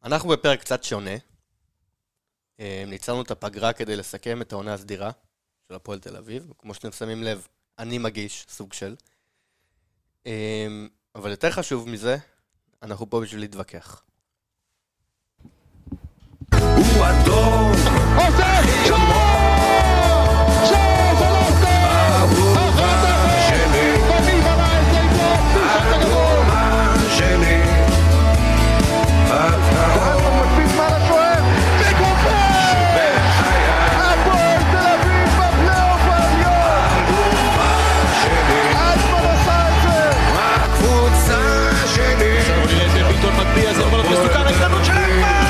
אנחנו בפרק קצת שונה. ניצלנו את הפגרה כדי לסכם את העונה הסדירה של הפועל תל אביב. כמו שאתם שמים לב, אני מגיש סוג של. אבל יותר חשוב מזה, אנחנו פה בשביל להתווכח. הוא אדום עושה שור! שור! אהובה שלי ומי בנה את זה איתו? אהובה שלי הוא מקפיץ מעל השוער וגופר! הפועל תל אביב בפלייאוף העליון! אייזמן עשה את זה! הקבוצה שלי בוא נראה את ביטון מטביע, זה יכול להיות מסוכן, ההזדמנות של אייזמן!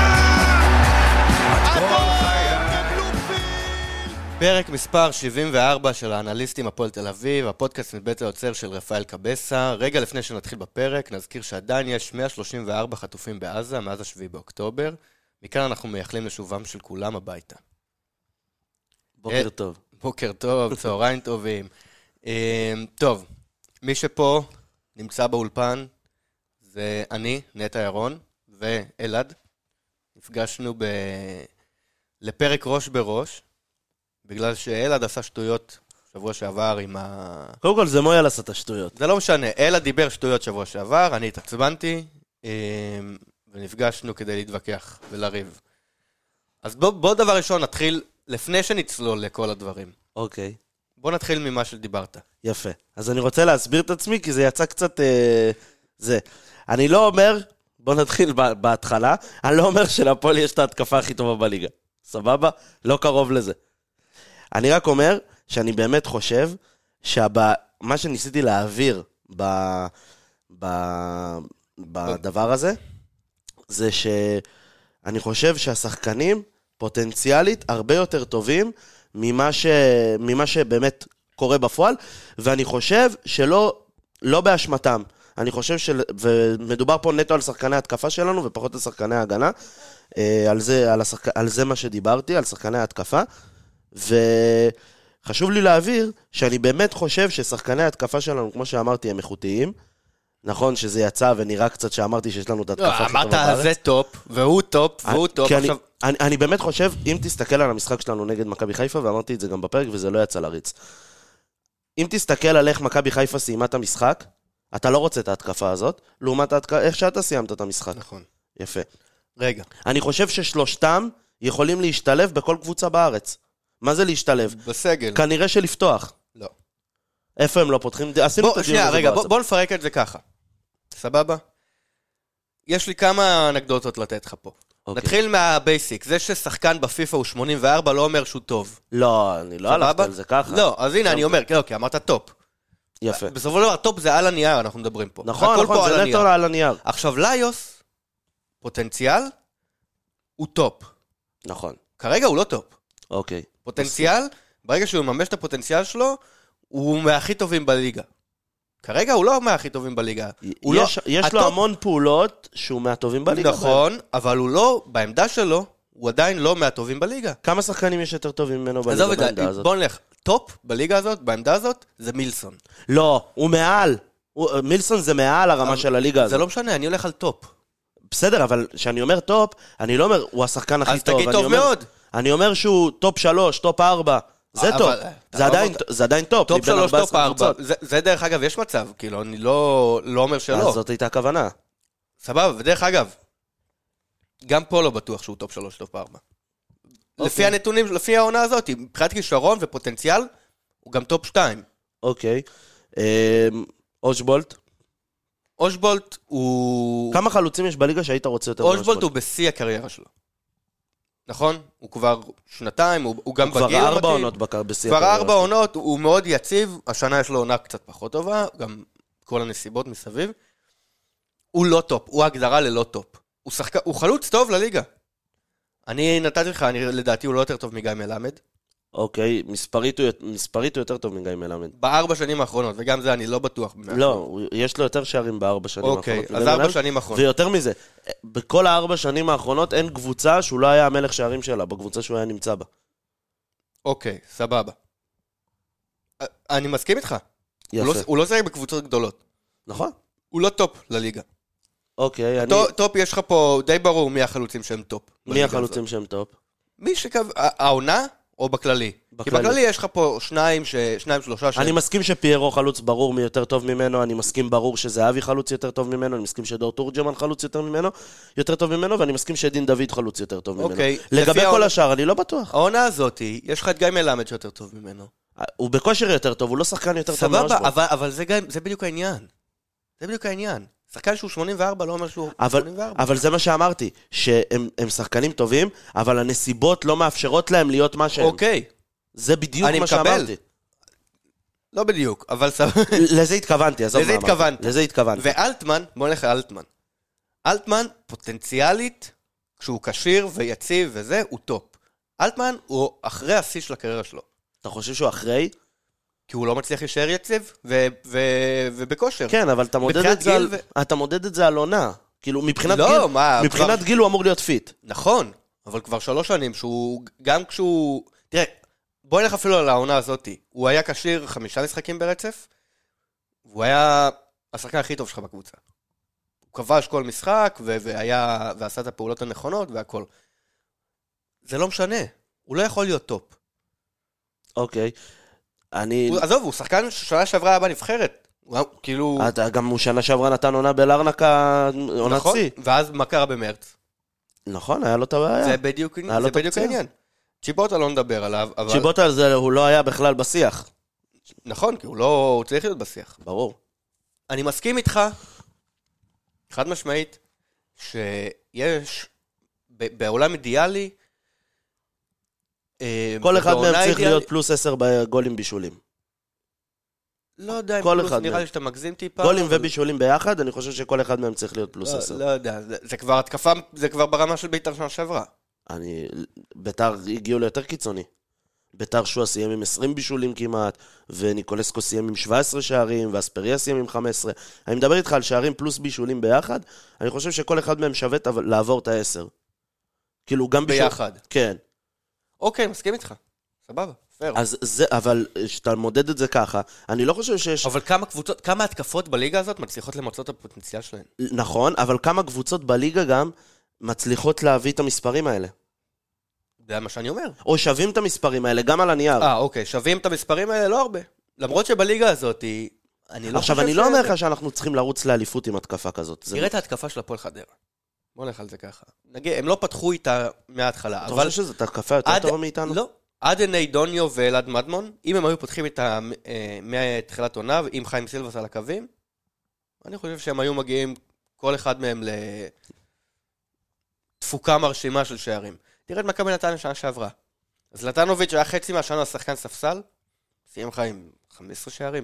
פרק מספר 74 של האנליסטים הפועל תל אביב, הפודקאסט מבית היוצר של רפאל קבסה. רגע לפני שנתחיל בפרק, נזכיר שעדיין יש 134 חטופים בעזה מאז ה7 באוקטובר. מכאן אנחנו מייחלים לשובם של כולם הביתה. בוקר טוב. בוקר טוב, צהריים טובים. טוב, מי שפה נמצא באולפן זה אני, נטע ירון ואלעד. נפגשנו לפרק ראש בראש. בגלל שאלעד עשה שטויות שבוע שעבר עם קודם כל זה מויאל עשה את השטויות. זה לא משנה, אלעד דיבר שטויות שבוע שעבר, אני התעצבנתי, ונפגשנו כדי להתווכח ולריב. אז בוא דבר ראשון נתחיל, לפני שנצלול לכל הדברים. אוקיי. בוא נתחיל ממה שדיברת. יפה. אז אני רוצה להסביר את עצמי, כי זה יצא קצת זה. אני לא אומר, בוא נתחיל בהתחלה, אני לא אומר שלפועל יש את ההתקפה הכי טובה בליגה. סבבה? לא קרוב לזה. אני רק אומר שאני באמת חושב שמה שניסיתי להעביר בדבר הזה, זה שאני חושב שהשחקנים פוטנציאלית הרבה יותר טובים ממה שבאמת קורה בפועל, ואני חושב שלא באשמתם. אני חושב ומדובר פה נטו על שחקני ההתקפה שלנו ופחות על שחקני ההגנה, על זה מה שדיברתי, על שחקני ההתקפה. וחשוב לי להעביר שאני באמת חושב ששחקני ההתקפה שלנו, כמו שאמרתי, הם איכותיים. נכון שזה יצא ונראה קצת שאמרתי שיש לנו את ההתקפה הכי טובה בארץ. אמרת זה טופ, והוא טופ, והוא טופ. אני באמת חושב, אם תסתכל על המשחק שלנו נגד מכבי חיפה, ואמרתי את זה גם בפרק וזה לא יצא לריץ. אם תסתכל על איך מכבי חיפה סיימה את המשחק, אתה לא רוצה את ההתקפה הזאת, לעומת איך שאתה סיימת את המשחק. נכון. יפה. רגע. אני חושב ששלושתם יכולים להשתלב בכל קבוצה בארץ. מה זה להשתלב? בסגל. כנראה שלפתוח. לא. איפה הם לא פותחים? עשינו את הדיון הזה. רגע, בוא נפרק את זה ככה. סבבה? יש לי כמה אנקדוטות לתת לך פה. נתחיל מהבייסיק. זה ששחקן בפיפה הוא 84 לא אומר שהוא טוב. לא, אני לא הלכתי על זה ככה. לא, אז הנה אני אומר, אוקיי, אמרת טופ. יפה. בסופו של דבר, טופ זה על הנייר, אנחנו מדברים פה. נכון, זה נטו על הנייר. עכשיו, ליוס, פוטנציאל, הוא טופ. נכון. כרגע הוא לא טופ. אוקיי. פוטנציאל, ברגע שהוא ממש את הפוטנציאל שלו, הוא מהכי טובים בליגה. כרגע הוא לא מהכי טובים בליגה. יש לו המון פעולות שהוא מהטובים בליגה. נכון, אבל הוא לא, בעמדה שלו, הוא עדיין לא מהטובים בליגה. כמה שחקנים יש יותר טובים ממנו בליגה בעמדה הזאת? בוא נלך, טופ בליגה הזאת, בעמדה הזאת, זה מילסון. לא, הוא מעל. מילסון זה מעל הרמה של הליגה הזאת. זה לא משנה, אני הולך על טופ. בסדר, אבל כשאני אומר טופ, אני לא אומר, הוא השחקן הכי טוב. אז תגיד טוב מאוד. אני אומר שהוא טופ 3, טופ 4. זה טוב. זה עדיין טופ. טופ 3, טופ 4. זה דרך אגב, יש מצב. כאילו, אני לא אומר שלא. אז זאת הייתה הכוונה. סבבה, ודרך אגב, גם פה לא בטוח שהוא טופ 3, טופ 4. לפי הנתונים, לפי העונה הזאת, מבחינת כישרון ופוטנציאל, הוא גם טופ 2. אוקיי. אושבולט? אושבולט הוא... כמה חלוצים יש בליגה שהיית רוצה יותר? אושבולט הוא בשיא הקריירה שלו. נכון? הוא כבר שנתיים, הוא גם בגיל... כבר 4 עונות בשיא הקריירה. כבר 4 עונות, הוא מאוד יציב, השנה יש לו עונה קצת פחות טובה, גם כל הנסיבות מסביב. הוא לא טופ, הוא הגדרה ללא טופ. הוא חלוץ טוב לליגה. אני נתתי לך, לדעתי הוא לא יותר טוב מגיא מלמד. אוקיי, מספרית הוא יותר טוב מגיא מלמד. ב4 שנים האחרונות, וגם זה אני לא בטוח. לא, יש לו יותר שערים ב4 שנים האחרונות. אוקיי, אז 4 שנים האחרונות. ויותר מזה, בכל 4 שנים האחרונות אין קבוצה שהוא לא היה המלך שערים שלה, בקבוצה שהוא היה נמצא בה. אוקיי, סבבה. אני מסכים איתך. יפה. הוא לא שחק בקבוצות גדולות. נכון. הוא לא טופ לליגה. אוקיי, טופ יש לך פה די ברור מי החלוצים שהם טופ. מי החלוצים שהם טופ? מי העונה או בכללי? כי בכללי יש לך פה שניים, שלושה אני מסכים שפיירו חלוץ ברור מי יותר טוב ממנו, אני מסכים ברור שזהבי חלוץ יותר טוב ממנו, אני מסכים שדור תורג'מן חלוץ יותר טוב ממנו, ואני מסכים שדין דוד חלוץ יותר טוב ממנו. לגבי כל השאר, אני לא בטוח. העונה הזאת, יש לך את גיא מלמד שיותר טוב ממנו. הוא בכושר יותר טוב, הוא לא שחקן יותר טוב מאושבולט. סבבה, אבל זה בדיוק העניין. זה בדיוק העניין. שחקן שהוא 84 לא אומר שהוא 84. אבל זה מה שאמרתי, שהם שחקנים טובים, אבל הנסיבות לא מאפשרות להם להיות מה שהם. אוקיי. זה בדיוק מה שאמרתי. לא בדיוק, אבל לזה התכוונתי, עזוב מה אמרתי. לזה התכוונתי. ואלטמן, בוא נלך לאלטמן. אלטמן פוטנציאלית, כשהוא קשיר ויציב וזה, הוא טופ. אלטמן הוא אחרי השיא של הקריירה שלו. אתה חושב שהוא אחרי? כי הוא לא מצליח להישאר יציב ובכושר. כן, אבל אתה מודד את זה על עונה. כאילו, מבחינת גיל הוא אמור להיות פיט. נכון, אבל כבר 3 שנים שהוא, גם כשהוא... תראה, בואי נלך אפילו על העונה הזאת. הוא היה קשיר 5 משחקים ברצף, והוא היה השחקן הכי טוב שלך בקבוצה. הוא כבש כל משחק, ועשה את הפעולות הנכונות והכל. זה לא משנה. הוא לא יכול להיות טופ. אוקיי. עזוב, הוא שחקן שנה שעברה היה בנבחרת. כאילו... גם הוא שנה שעברה נתן עונה בלארנקה, עונה צי. ואז מה קרה במרץ? נכון, היה לו את הבעיה. זה בדיוק העניין. צ'יבוטה לא נדבר עליו, אבל... צ'יבוטה הוא לא היה בכלל בשיח. נכון, כי הוא צריך להיות בשיח. ברור. אני מסכים איתך, חד משמעית, שיש בעולם אידיאלי, כל אחד מהם צריך להיות פלוס 10 בגולים בישולים. לא יודע אם פלוס, נראה לי שאתה מגזים טיפה. גולים ובישולים ביחד, אני חושב שכל אחד מהם צריך להיות פלוס 10. לא יודע, זה כבר התקפה, זה כבר ברמה של בית"ר שנה שעברה. בית"ר הגיעו ליותר קיצוני. בית"ר שועה סיים עם 20 בישולים כמעט, וניקולסקו סיים עם 17 שערים, ואספריה סיים עם 15. אני מדבר איתך על שערים פלוס בישולים ביחד, אני חושב שכל אחד מהם שווה לעבור את ה-10. כאילו גם ביחד. כן. אוקיי, מסכים איתך. סבבה, פייר. אז זה, אבל שאתה מודד את זה ככה, אני לא חושב שיש... אבל כמה התקפות בליגה הזאת מצליחות למצוא את הפוטנציאל שלהן? נכון, אבל כמה קבוצות בליגה גם מצליחות להביא את המספרים האלה? זה מה שאני אומר. או שווים את המספרים האלה, גם על הנייר. אוקיי, שווים את המספרים האלה לא הרבה. למרות שבליגה הזאת, עכשיו, אני לא אומר לך שאנחנו צריכים לרוץ לאליפות עם התקפה כזאת. תראה את ההתקפה של הפועל חדרה. בוא נלך על זה ככה. נגיד, הם לא פתחו איתה מההתחלה. אתה חושב שזאת התקפה יותר טובה מאיתנו? לא. עדני דוניו ואלעד מדמון, אם הם היו פותחים איתה מתחילת עונה, עם חיים סילבס על הקווים, אני חושב שהם היו מגיעים, כל אחד מהם לתפוקה מרשימה של שערים. תראה את מכבי נתניה שנה שעברה. אז לטנוביץ' היה חצי מהשנה השחקן ספסל, סיים לך עם 15 שערים.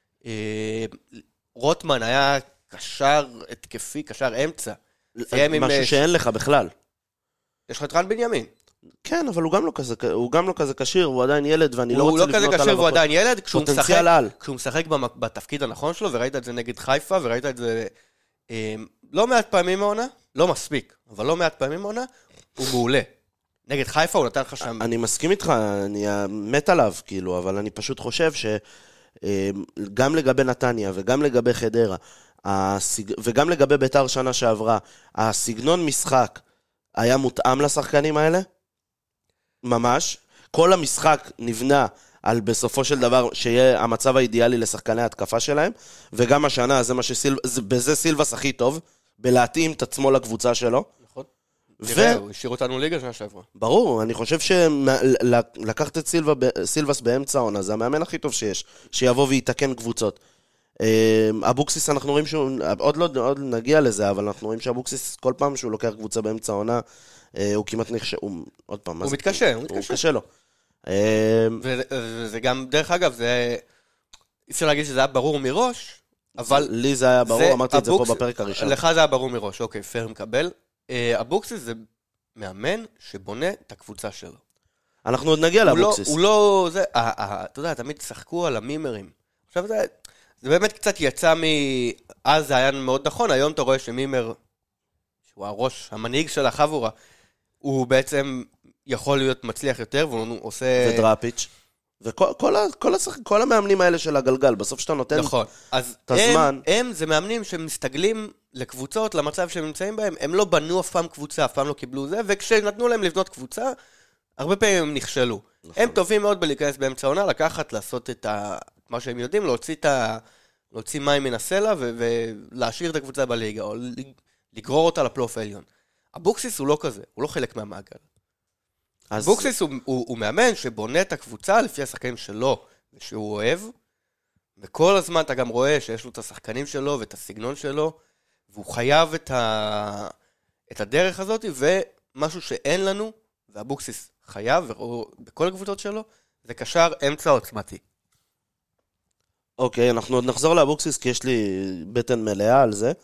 רוטמן היה קשר התקפי, קשר אמצע. משהו שאין לך בכלל. יש לך את רן בנימין. כן, אבל הוא גם לא כזה קשיר, הוא עדיין ילד, ואני לא רוצה לבנות עליו. הוא לא כזה קשיר, הוא עדיין ילד, כשהוא משחק בתפקיד הנכון שלו, וראית את זה נגד חיפה, וראית את זה לא מעט פעמים מעונה, לא מספיק, אבל לא מעט פעמים מעונה, הוא מעולה. נגד חיפה הוא נתן לך שם... אני מסכים איתך, אני מת עליו, כאילו, אבל אני פשוט חושב שגם לגבי נתניה וגם לגבי חדרה, וגם לגבי בית"ר שנה שעברה, הסגנון משחק היה מותאם לשחקנים האלה? ממש. כל המשחק נבנה על בסופו של דבר שיהיה המצב האידיאלי לשחקני ההתקפה שלהם, וגם השנה בזה סילבס הכי טוב, בלהתאים את עצמו לקבוצה שלו. נכון. תראה, הוא השאיר אותנו ליגה שנה שעברה. ברור, אני חושב שלקחת את סילבס באמצע העונה, זה המאמן הכי טוב שיש, שיבוא ויתקן קבוצות. אבוקסיס אנחנו רואים שהוא, עוד נגיע לזה, אבל אנחנו רואים שאבוקסיס כל פעם שהוא לוקח קבוצה באמצע העונה, הוא כמעט נכשל, עוד פעם, הוא מתקשה, הוא קשה לו. וזה גם, דרך אגב, זה, אפשר להגיד שזה היה ברור מראש, אבל... לי זה היה ברור, אמרתי את זה פה בפרק הראשון. לך זה היה ברור מראש, אוקיי, פייר מקבל. אבוקסיס זה מאמן שבונה את הקבוצה שלו. אנחנו עוד נגיע לאבוקסיס. הוא לא, זה, אתה יודע, תמיד שחקו על המימרים. עכשיו זה באמת קצת יצא אז זה היה מאוד נכון, היום אתה רואה שמימר, שהוא הראש, המנהיג של החבורה, הוא בעצם יכול להיות מצליח יותר, והוא עושה... ודראפיץ'. וכל המאמנים האלה של הגלגל, בסוף שאתה נותן נכון. את הזמן... הם זה מאמנים שמסתגלים לקבוצות, למצב שהם נמצאים בהם, הם לא בנו אף פעם קבוצה, אף פעם לא קיבלו זה, וכשנתנו להם לבנות קבוצה, הרבה פעמים הם נכשלו. הם טובים מאוד בלהיכנס באמצע העונה, לקחת, לעשות את מה שהם יודעים, להוציא מים מן הסלע, ולהשאיר את הקבוצה בליגה, או לגרור אותה לפלייאוף העליון. אבוקסיס הוא לא כזה, הוא לא חלק מהמעגל. אבוקסיס הוא מאמן שבונה את הקבוצה לפי השחקנים שלו, ושהוא אוהב, וכל הזמן אתה גם רואה שיש לו את השחקנים שלו ואת הסגנון שלו, והוא חייב את הדרך הזאת, ומשהו שאין לנו, ואבוקסיס חייב, בכל הקבוצות שלו, זה קשר אמצע עוצמתי. אוקיי, אנחנו עוד נחזור לאבוקסיס, כי יש לי בטן מלאה על זה.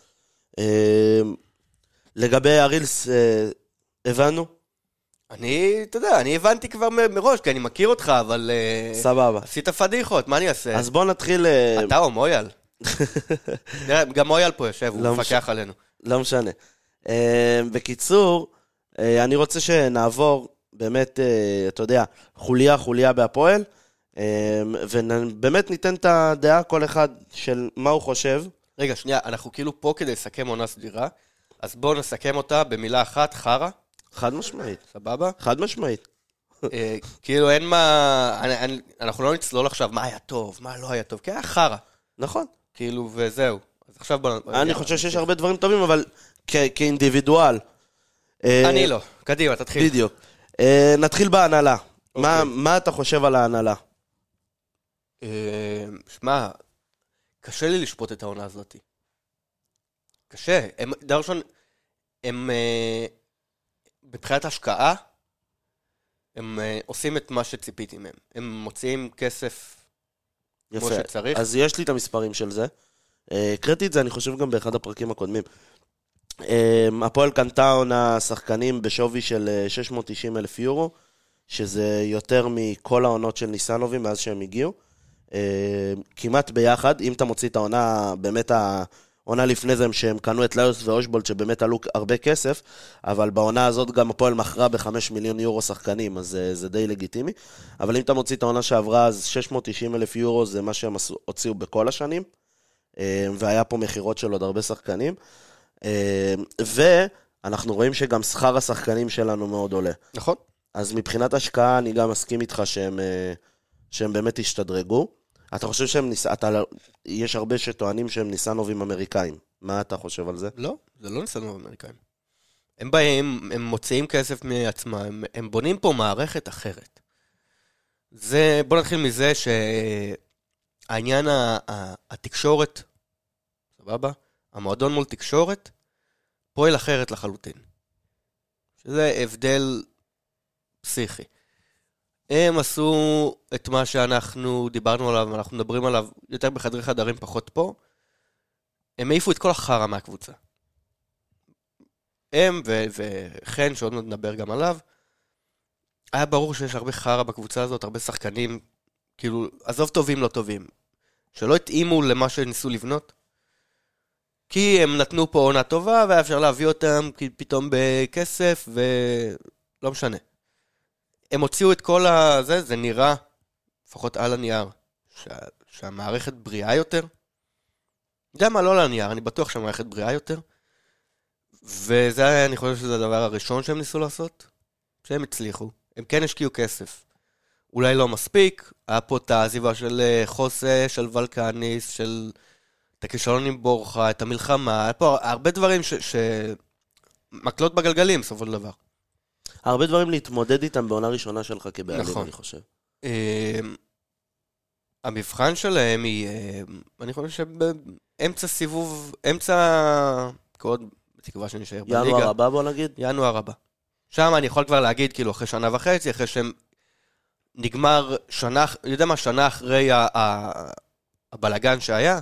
לגבי הרילס, הבנו? אתה יודע, אני הבנתי כבר מראש, כי אני מכיר אותך, אבל... סבבה. עשית פדיחות, מה אני אעשה? אז בוא נתחיל... אתה או מויאל? גם מויאל פה יושב, הוא מפקח עלינו. לא משנה. בקיצור, אני רוצה שנעבור באמת, אתה יודע, חוליה בהפועל, ובאמת ניתן את הדעה כל אחד של מה הוא חושב. רגע, שנייה, אנחנו כאילו פה כדי לסכם עונה סדירה, אז בואו נסכם אותה במילה אחת, חרה. חד משמעית. סבבה? חד משמעית. כאילו אין מה, אנחנו לא נצלול עכשיו מה היה טוב, מה לא היה טוב, כי היה חרה. נכון. כאילו, וזהו. אז עכשיו אני חושב שיש הרבה דברים טובים, אבל כאינדיבידואל. אני לא. קדימה, תתחיל. בדיוק. נתחיל בהנהלה. מה אתה חושב על ההנהלה? שמע, קשה לי לשפוט את העונה הזאת. קשה. דבר ראשון, הם בתחילת השקעה, הם עושים את מה שציפיתי מהם. הם מוציאים כסף כמו שצריך. אז יש לי את המספרים של זה. קראתי את זה, אני חושב גם באחד הפרקים הקודמים. הפועל קנתה עונה שחקנים בשווי של 690,000 יורו, שזה יותר מכל העונות של ניסנובים מאז שהם הגיעו. כמעט ביחד, אם אתה מוציא את העונה, באמת העונה לפני זה שהם קנו את ליוס ואושבולט שבאמת עלו הרבה כסף, אבל בעונה הזאת גם הפועל מכרה ב5 מיליון יורו שחקנים, אז זה די לגיטימי. אבל אם אתה מוציא את העונה שעברה, אז 690,000 יורו זה מה שהם הוציאו בכל השנים, והיה פה מחירות של עוד הרבה שחקנים. ואנחנו רואים שגם שכר השחקנים שלנו מאוד עולה. נכון. אז מבחינת השקעה אני גם מסכים איתך שהם באמת השתדרגו. אתה חושב יש הרבה שטוענים שהם ניסנובים אמריקאים. מה אתה חושב על זה? לא, זה לא ניסנובים אמריקאים. הם באים, הם מוציאים כסף מעצמם, הם בונים פה מערכת אחרת. בוא נתחיל מזה שהעניין התקשורת, סבבה? המועדון מול תקשורת, פועל אחרת לחלוטין. שזה הבדל פסיכי. הם עשו את מה שאנחנו דיברנו עליו, אנחנו מדברים עליו יותר בחדרי חדרים, פחות פה. הם העיפו את כל החרה מהקבוצה. הם וחן, שעוד נדבר גם עליו, היה ברור שיש הרבה חרה בקבוצה הזאת, הרבה שחקנים, כאילו, עזוב טובים לא טובים, שלא התאימו למה שניסו לבנות. כי הם נתנו פה עונה טובה, והיה אפשר להביא אותם פתאום בכסף, ולא משנה. הם הוציאו את כל הזה, זה נראה, לפחות על הנייר, שהמערכת בריאה יותר. יודע מה, לא על הנייר, אני בטוח שהמערכת בריאה יותר. וזה, אני חושב שזה הדבר הראשון שהם ניסו לעשות, שהם הצליחו. הם כן השקיעו כסף. אולי לא מספיק, היה פה את העזיבה של חוסה, של ולקניס, של את הכישלון עם בורחה, את המלחמה, היה פה הרבה דברים מקלות בגלגלים, סופו של דבר. הרבה דברים להתמודד איתם בעונה ראשונה שלך כבעלים, נכון. אני חושב. המבחן שלהם היא, אני חושב שבאמצע סיבוב, עוד בתקווה שנשאר בליגה. ינואר הבא בוא נגיד? ינואר הבא. שם אני יכול כבר להגיד, כאילו, אחרי שנה וחצי, אחרי שהם נגמר שנה, יודע מה, שנה אחרי הבלגן שהיה,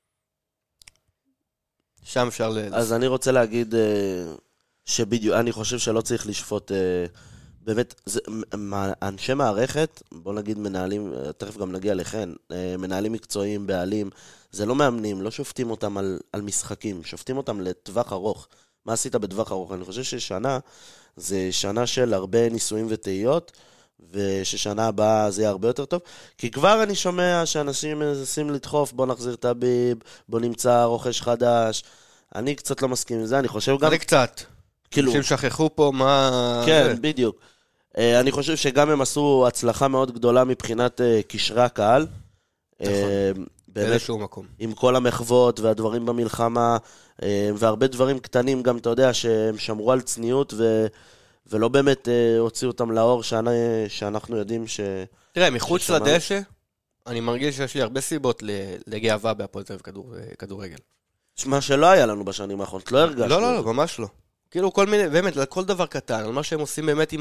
שם אפשר אז אני רוצה להגיד שבדיוק, אני חושב שלא צריך לשפוט, באמת, אנשי מערכת, בוא נגיד מנהלים, תכף גם נגיע לכן, מנהלים מקצועיים, בעלים, זה לא מאמנים, לא שופטים אותם על משחקים, שופטים אותם לטווח ארוך. מה עשית בטווח ארוך? אני חושב ששנה, זה שנה של הרבה ניסויים וטעיות, וששנה הבאה זה יהיה הרבה יותר טוב, כי כבר אני שומע שאנשים מנסים לדחוף, בוא נחזיר את הביב, בוא נמצא רוכש חדש, אני קצת לא מסכים עם זה, אני חושב גם... זה קצת. כאילו... אנשים שכחו פה מה... כן, בדיוק. אני חושב שגם הם עשו הצלחה מאוד גדולה מבחינת קשרי הקהל. באיזשהו מקום. עם כל המחוות והדברים במלחמה, והרבה דברים קטנים גם, אתה יודע, שהם שמרו על צניעות, ולא באמת הוציאו אותם לאור, שאנחנו יודעים ש... תראה, מחוץ לדשא, אני מרגיש שיש לי הרבה סיבות לגאווה בהפועל תל אביב כדורגל. מה שלא היה לנו בשנים האחרונות, לא הרגשנו. לא, ממש לא. כאילו כל מיני, באמת, כל דבר קטן, על מה שהם עושים באמת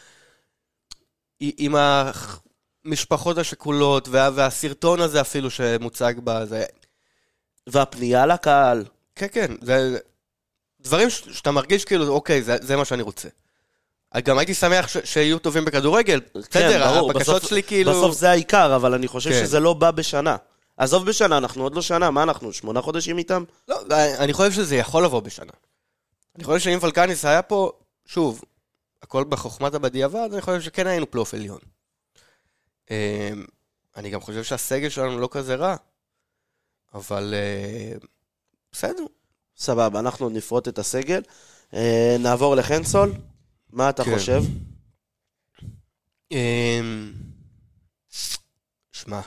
עם המשפחות השכולות, והסרטון הזה אפילו שמוצג בה, זה... והפנייה לקהל. כן, כן, זה דברים שאתה מרגיש כאילו, אוקיי, זה מה שאני רוצה. גם הייתי שמח שיהיו טובים בכדורגל, בסדר, הבקשות שלי כאילו... בסוף זה העיקר, אבל אני חושב כן. שזה לא בא בשנה. עזוב בשנה, אנחנו עוד לא שנה, מה אנחנו? 8 חודשים איתם? לא, אני חושב שזה יכול לבוא בשנה. אני חושב שאם פלקניס היה פה, שוב, הכל בחוכמת הבדיעבד, אני חושב שכן היינו פלייאוף עליון. אני גם חושב שהסגל שלנו לא כזה רע, אבל בסדר. סבבה, אנחנו נפרוט את הסגל. נעבור לחנסול. מה אתה חושב? שמע,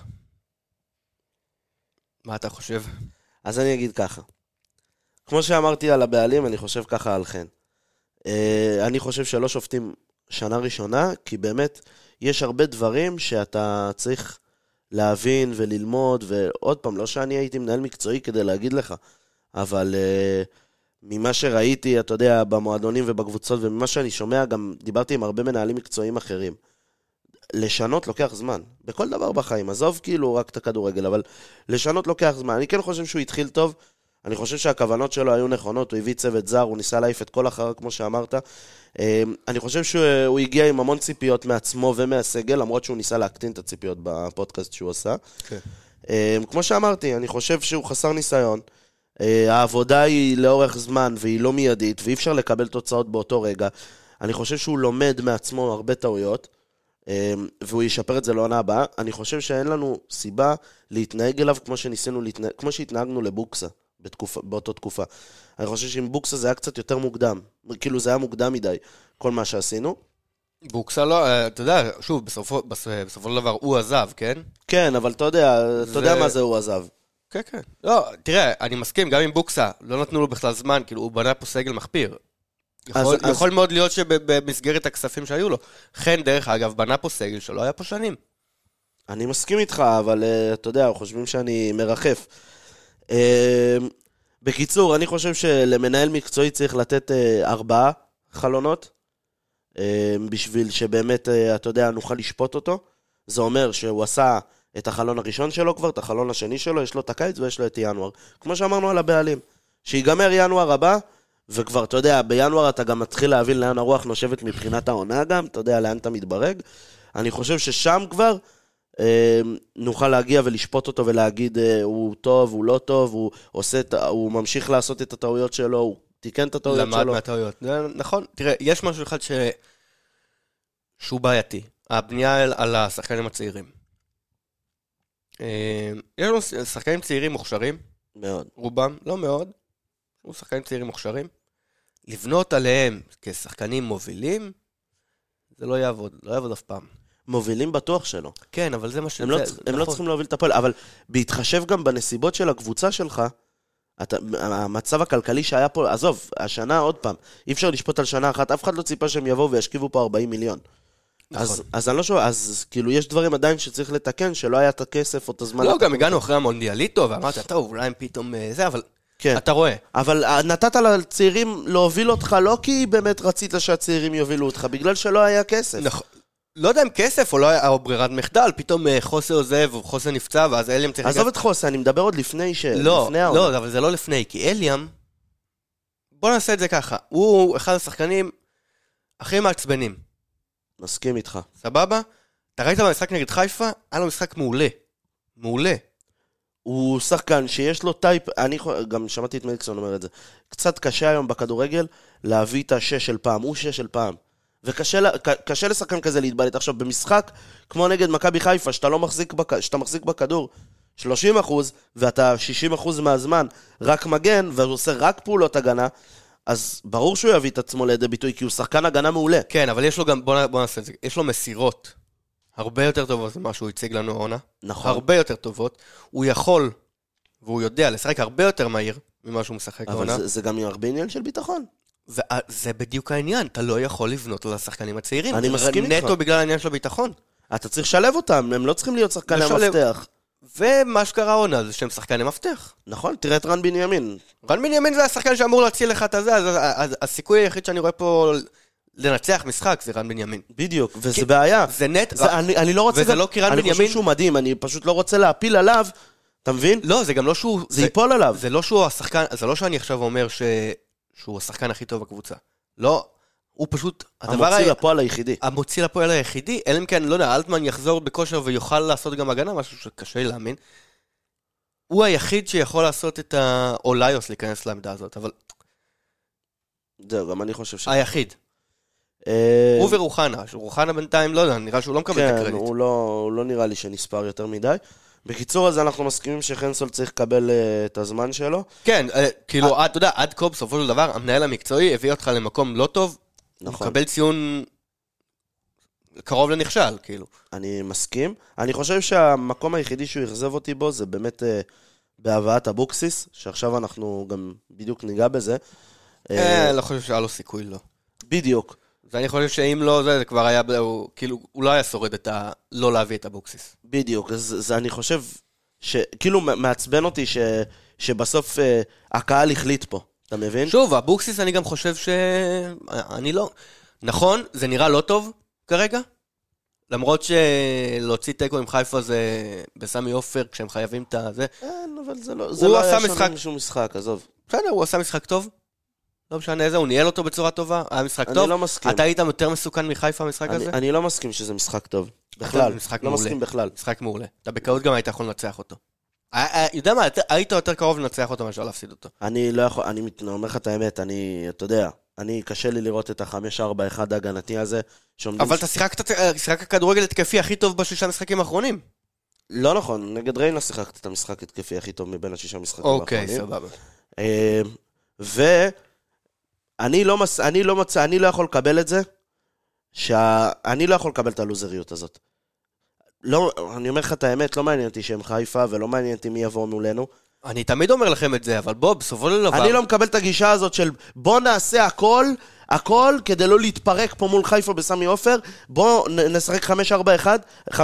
מה אתה חושב? אז אני אגיד ככה. כמו שאמרתי על הבעלים, אני חושב ככה על חן. אני חושב שלא שופטים שנה ראשונה, כי באמת יש הרבה דברים שאתה צריך להבין וללמוד, ועוד פעם, לא שאני הייתי מנהל מקצועי כדי להגיד לך, אבל ממה שראיתי, אתה יודע, במועדונים ובקבוצות, וממה שאני שומע, גם דיברתי עם הרבה מנהלים מקצועיים אחרים. לשנות לוקח זמן, בכל דבר בחיים, עזוב כאילו רק את הכדורגל, אבל לשנות לוקח זמן. אני כן חושב שהוא התחיל טוב, אני חושב שהכוונות שלו היו נכונות, הוא הביא צוות זר, הוא ניסה להעיף את כל אחר, כמו שאמרת. אני חושב שהוא הגיע עם המון ציפיות מעצמו ומהסגל, למרות שהוא ניסה להקטין את הציפיות בפודקאסט שהוא עשה. כמו שאמרתי, אני חושב שהוא חסר ניסיון, העבודה היא לאורך זמן והיא לא מיידית, ואי אפשר לקבל תוצאות באותו רגע. אני חושב שהוא לומד מעצמו הרבה טעויות, והוא ישפר את זה לעונה הבאה. אני חושב שאין לנו סיבה להתנהג אליו כמו שהתנהגנו לבוקסה באותו תקופה. אני חושב שעם בוקסה זה היה קצת יותר מוקדם, כאילו זה היה מוקדם מדי, כל מה שעשינו. בוקסה לא, אתה יודע, שוב, בסופו של דבר הוא עזב, כן? כן, אבל אתה יודע מה זה הוא עזב. כן, כן. לא, תראה, אני מסכים, גם עם בוקסה, לא נתנו לו בכלל זמן, כאילו הוא בנה פה סגל מחפיר. יכול מאוד להיות שבמסגרת הכספים שהיו לו. חן, דרך אגב, בנה פה סגל שלא היה פה שנים. אני מסכים איתך, אבל אתה יודע, חושבים שאני מרחף. בקיצור, אני חושב שלמנהל מקצועי צריך לתת 4 חלונות, בשביל שבאמת, אתה יודע, נוכל לשפוט אותו. זה אומר שהוא עשה את החלון הראשון שלו כבר, את החלון השני שלו, יש לו את הקיץ ויש לו את ינואר. כמו שאמרנו על הבעלים, שיגמר ינואר הבא, וכבר, אתה יודע, בינואר אתה גם מתחיל להבין לאן הרוח נושבת מבחינת העונה גם, אתה יודע, לאן אתה מתברג. אני חושב ששם כבר נוכל להגיע ולשפוט אותו ולהגיד, הוא טוב, הוא לא טוב, הוא ממשיך לעשות את הטעויות שלו, הוא תיקן את הטעויות שלו. למד מהטעויות. נכון, תראה, יש משהו אחד שהוא בעייתי. הבנייה על השחקנים הצעירים. יש לנו שחקנים צעירים מוכשרים. מאוד. רובם, לא מאוד. הוא שחקנים צעירים מוכשרים. לבנות עליהם כשחקנים מובילים, זה לא יעבוד, לא יעבוד אף פעם. מובילים בטוח שלא. כן, אבל זה מה ש... הם לא צריכים להוביל את הפועל, אבל בהתחשב גם בנסיבות של הקבוצה שלך, המצב הכלכלי שהיה פה, עזוב, השנה עוד פעם, אי אפשר לשפוט על שנה אחת, אף אחד לא ציפה שהם יבואו וישכיבו פה 40 מיליון. אז אני לא שואל, אז כאילו יש דברים עדיין שצריך לתקן, שלא היה את הכסף או את הזמן. לא, גם הגענו אחרי המונדיאליטו, ואמרת, טוב, אולי הם פתאום זה, אבל אתה רואה. אבל נתת לצעירים להוביל אותך, לא כי באמת רצית שהצעירים יובילו אותך, בגלל שלא היה כסף. נכון. לא יודע אם כסף או לא היה ברירת מחדל, פתאום חוסה עוזב או חוסה נפצע, ואז אליאם צריך... עזוב את חוסה, אני מדבר עוד לפני לא, אבל זה לא לפני, כי אליאם, בוא נעשה את זה ככה, הוא אחד השחקנים הכי מעצבנים. מסכים איתך. סבבה? אתה ראית במשחק נגד חיפה? היה לו משחק מעולה. מעולה. הוא שחקן שיש לו טייפ, אני גם שמעתי את מליקסון אומר את זה, קצת קשה היום בכדורגל להביא את השש של פעם, הוא שש של פעם. וקשה לשחקן כזה להתבלט. עכשיו, במשחק, כמו נגד מכבי חיפה, שאתה מחזיק בכדור, ואתה 60% מהזמן רק מגן, והוא עושה רק פעולות הגנה, אז ברור שהוא יביא את עצמו לידי ביטוי, כי הוא שחקן הגנה מעולה. כן, אבל יש לו גם, בוא נעשה את זה, יש לו מסירות הרבה יותר טובות ממה שהוא הציג לנו העונה. נכון. הרבה יותר טובות. הוא יכול, והוא יודע, לשחק הרבה יותר מהיר ממה שהוא משחק העונה. אבל זה גם הרבה עניין של ביטחון. זה בדיוק העניין, אתה לא יכול לבנות על השחקנים הצעירים. אני מסכים איתך. נטו בגלל העניין של הביטחון. אתה צריך לשלב אותם, הם לא צריכים להיות שחקני המפתח. ומה שקרה העונה זה שהם שחקני מפתח. נכון, תראה את רן בנימין. רן בנימין זה השחקן שאמור להציל לך את הזה, אז הסיכוי היחיד שאני רואה פה לנצח משחק זה רן בנימין. בדיוק, וזה בעיה. זה נט, אני לא רוצה... וזה לא כי רן אני בנימין... חושב שהוא מדהים, אני פשוט לא רוצה להפיל עליו, אתה מבין? לא, זה גם לא שהוא... זה ייפול עליו. זה לא שהוא השחקן, זה לא שאני עכשיו אומר שהוא השחקן הכי טוב בקבוצה. לא, הוא פשוט... המוציא לפועל היחידי. המוציא לפועל היחידי, אלא אם כן, לא יודע, אלטמן יחזור בכושר ויוכל לעשות גם הגנה, משהו שקשה לי להאמין. הוא היחיד שיכול לעשות את האוליוס להיכנס לעמדה הזאת, אבל... זהו, גם אני חושב ש... היחיד. הוא ורוחנה, שרוחנה בינתיים, לא יודע, נראה שהוא לא מקבל את הקרדיט. כן, הוא לא נראה לי שנספר יותר מדי. בקיצור, אז אנחנו מסכימים שחנסול צריך לקבל את הזמן שלו. כן, כאילו, אתה יודע, עד כה בסופו של דבר, המנהל המקצועי הביא אותך למקום לא טוב, הוא מקבל ציון קרוב לנכשל, כאילו. אני מסכים. אני חושב שהמקום היחידי שהוא יחזב אותי בו, זה באמת בהבאת אבוקסיס, שעכשיו אנחנו גם בדיוק ניגע בזה. לא חושב שהיה לו סיכוי, לא. בדיוק. ואני חושב שאם לא, זה כבר היה, כאילו, הוא לא היה שורד את לא להביא את אבוקסיס. בדיוק, אז אני חושב שכאילו מעצבן אותי שבסוף הקהל החליט פה, אתה מבין? שוב, אבוקסיס אני גם חושב אני לא... נכון, זה נראה לא טוב כרגע, למרות שלהוציא טקו עם חיפה זה בסמי אופר, כשהם חייבים את זה. אין, אבל זה לא היה שם שום משחק, עזוב. בסדר, הוא עשה משחק טוב. לא משנה איזה, הוא ניהל אותו בצורה טובה, היה משחק טוב. אני לא מסכים. אתה היית יותר מסוכן מחיפה המשחק הזה? אני לא מסכים שזה משחק טוב. בכלל, לא מסכים בכלל. משחק מעולה. אתה בקהות גם היית יכול לנצח אותו. יודע מה, היית יותר קרוב לנצח אותו מאשר להפסיד אותו. אני לא יכול, אני אומר לך את האמת, אתה יודע, קשה לי לראות את ה-5-4-1 ההגנתי הזה. אבל אתה שיחק הכדורגל התקפי הכי טוב בשישה משחקים האחרונים. לא נכון, נגד ריינה שיחקת את המשחק התקפי הכי טוב מבין השישה משחקים האחרונים. אוקיי, סבבה. אני לא יכול לקבל את זה, שאני לא יכול לקבל את הלוזריות הזאת. לא, אני אומר לך את האמת, לא מעניין אותי שהם חיפה, ולא מעניין אותי מי יבוא מולנו. אני תמיד אומר לכם את זה, אבל בוא, בסופו של דבר... אני לא מקבל את הגישה הזאת של בוא נעשה הכל כדי לא להתפרק פה מול חיפה בסמי אופר, בוא נשחק 5-4-1,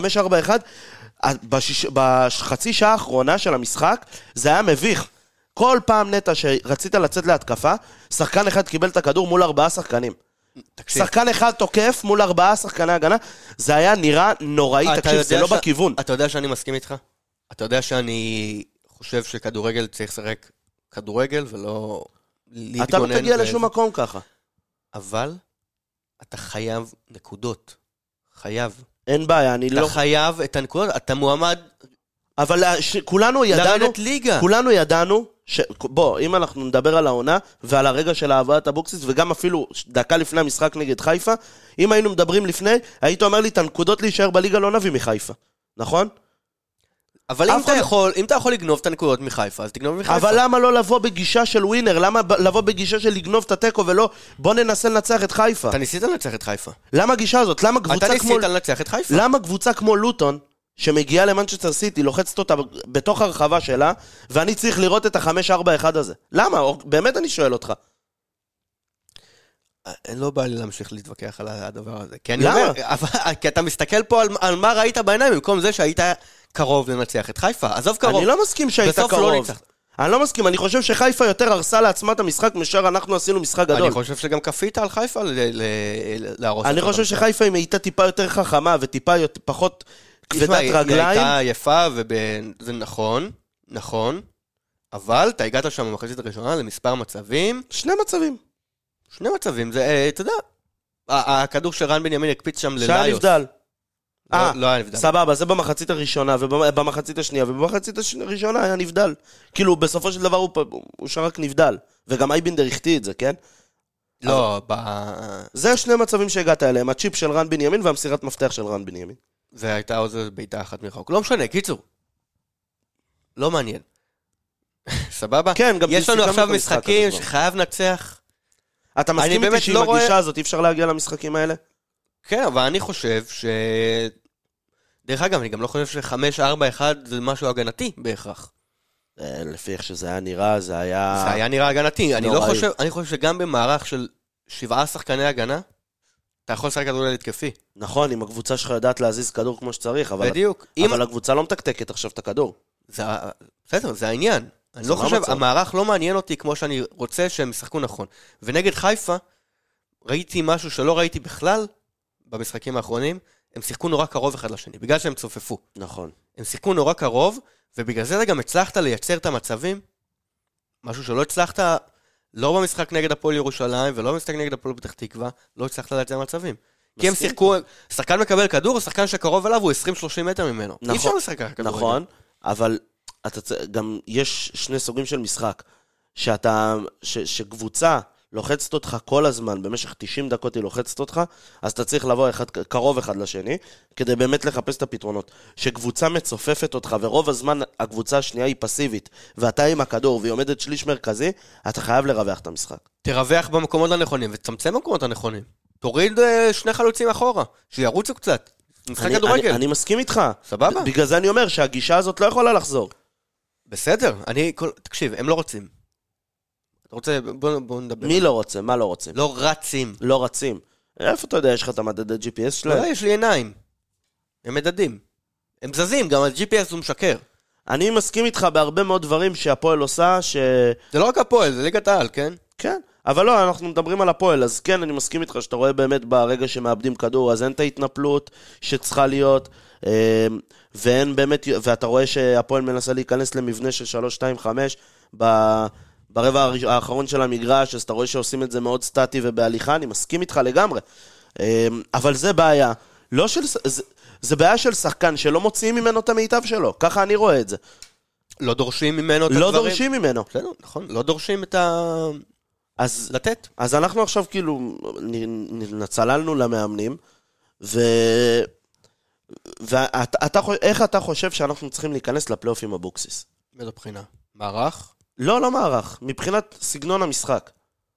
בחצי שעה האחרונה של המשחק, זה היה מביך. כל פעם נטע שרצית לצאת להתקפה, שחקן אחד קיבל את הכדור מול 4 שחקנים. תקשיב. שחקן אחד תוקף מול 4 שחקני הגנה, זה היה נראה נוראי, תקשיב, זה לא בכיוון. אתה יודע שאני מסכים איתך? אתה יודע שאני חושב שכדורגל צריך לשחק כדורגל ולא להתגונן. אתה לא תגיע לשום מקום ככה. אבל אתה חייב נקודות. חייב. אין בעיה, אני לא... אתה חייב את הנקודות, אתה מועמד... אבל כולנו ידענו, בוא, אם אנחנו נדבר על העונה ועל הרגע של הבאת אבוקסיס, וגם אפילו דקה לפני המשחק נגד חיפה, אם היינו מדברים לפני, היית אומר לי את הנקודות להישאר בליגה לא נביא מחיפה, נכון? אבל אם אתה יכול לגנוב את הנקודות מחיפה, אז תגנוב מחיפה. אבל למה לא לבוא בגישה של ווינר? למה לבוא בגישה של לגנוב את הטקו ולא בוא ננסה לנצח את חיפה? אתה ניסית לנצח את חיפה. למה הגישה הזאת? אתה ניסית לנצח את חיפה. למה קבוצה כמו לוטון שמגיעה למנצ'סטר סיטי, לוחצת אותה בתוך הרחבה שלה, ואני צריך לראות את ה-5-4-1 הזה. למה? באמת אני שואל אותך. לא בא לי להמשיך להתווכח על הדבר הזה. למה? כי אתה מסתכל פה על מה ראית בעיניים, במקום זה שהיית קרוב לנצח את חיפה. עזוב קרוב. אני לא מסכים שהיית קרוב. אני לא מסכים, אני חושב שחיפה יותר הרסה לעצמה את המשחק, משאר אנחנו עשינו משחק גדול. אני חושב שגם כפית על חיפה להרוס. אני חושב שחיפה אם הייתה טיפה יותר חכמה, וטיפה פחות כבדת רגליים. היא הייתה יפה, וזה נכון, אבל אתה הגעת שם במחצית הראשונה למספר מצבים. שני מצבים, זה, אתה יודע, הכדור שרן בנימין הקפיץ שם לליוס. שהיה נבדל. לא היה נבדל. סבבה, זה במחצית הראשונה, ובמחצית השנייה, ובמחצית הראשונה היה נבדל. כאילו, בסופו של דבר הוא שרק נבדל. וגם אייבינדר החטיא את זה, כן? לא, זה שני מצבים שהגעת אליהם, הצ'יפ של רן בנימין והמסירת מפתח של רן בנימין. זה הייתה עוד בעיטה אחת מרחוק. לא משנה, קיצור. לא מעניין. סבבה? כן, גם יש לנו סיכמנו עכשיו את המשחק משחקים הזה כבר. שחייב לנצח. אתה מסכים איתי באמת שעם לא הגישה רואה- הזאת אי אפשר להגיע למשחקים האלה? כן, אבל אני חושב דרך אגב, אני גם לא חושב ש5-4-1 זה משהו הגנתי בהכרח. לפי איך שזה היה נראה, זה היה... זה היה נראה הגנתי. נוראי. אני חושב שגם במערך של 7 שחקני הגנה, אתה יכול לשחק כדורגל התקפי. נכון, אם הקבוצה שלך יודעת להזיז כדור כמו שצריך, בדיוק. אבל הקבוצה לא מתקתקת עכשיו את הכדור. בסדר, זה העניין. אני לא מה חושב, המצב? המערך לא מעניין אותי כמו שאני רוצה שהם ישחקו נכון. ונגד חיפה, ראיתי משהו שלא ראיתי בכלל במשחקים האחרונים, הם שיחקו נורא קרוב אחד לשני, בגלל שהם צופפו. נכון. הם שיחקו נורא קרוב, ובגלל זה גם הצלחת לייצר את המצבים, משהו שלא הצלחת, לא במשחק נגד הפועל ירושלים, ולא במשחק נגד הפועל פתח תקווה, לא הצלחת לייצר מצבים. כי הם שיחקו, שחקן מקבל כדור, השחקן שקרוב אליו הוא 20-30 מטר ממנו. אי אפשר לשחק ככה כדורגל. נכון, אבל גם יש שני סוגים של משחק, שקבוצה לוחצת אותך כל הזמן, במשך 90 דקות היא לוחצת אותך, אז אתה צריך לבוא קרוב אחד לשני, כדי באמת לחפש את הפתרונות. שקבוצה מצופפת אותך, ורוב הזמן הקבוצה השנייה היא פסיבית, ואתה עם הכדור, והיא עומדת שליש מרכזי, אתה חייב לרווח את המשחק. תרווח במקומות הנכונים, ותצמצם במקומות הנכונים. תוריד 2 חלוצים אחורה, שירוצו קצת. משחק כדורגל. אני מסכים איתך. סבבה? בגלל זה אני אומר שהגישה הזאת לא יכולה לחזור. בסדר, תקשיב, הם לא רוצים. אתה רוצה, בוא נדבר. מי לא רוצה? מה לא רוצים? לא רצים. לא רצים. איפה אתה יודע, יש לך את המדדי GPS לא, שלהם? יש לי עיניים. הם מדדים. הם זזים, גם ה-GPS הוא משקר. אני מסכים איתך בהרבה מאוד דברים שהפועל עושה, זה לא רק הפועל, זה ליגת העל, כן? כן, אבל לא, אנחנו מדברים על הפועל, אז כן, אני מסכים איתך שאתה רואה באמת ברגע שמאבדים כדור, אז אין את ההתנפלות שצריכה להיות, ואין באמת, ואתה רואה שהפועל מנסה להיכנס למבנה של 3-2-5 ברבע האחרון של המגרש, אז אתה רואה שעושים את זה מאוד סטטי ובהליכה, אני מסכים איתך לגמרי. אבל זה בעיה, לא של... זה בעיה של שחקן שלא מוציאים ממנו את המיטב שלו, ככה אני רואה את זה. לא דורשים ממנו את הדברים. לא דורשים ממנו. בסדר, נכון, לא דורשים את ה... אז לתת. אז אנחנו עכשיו כאילו נצללנו למאמנים, איך אתה חושב שאנחנו צריכים להיכנס לפלייאוף עם אבוקסיס? מאיזו בחינה? מערך? לא מערך, מבחינת סגנון המשחק.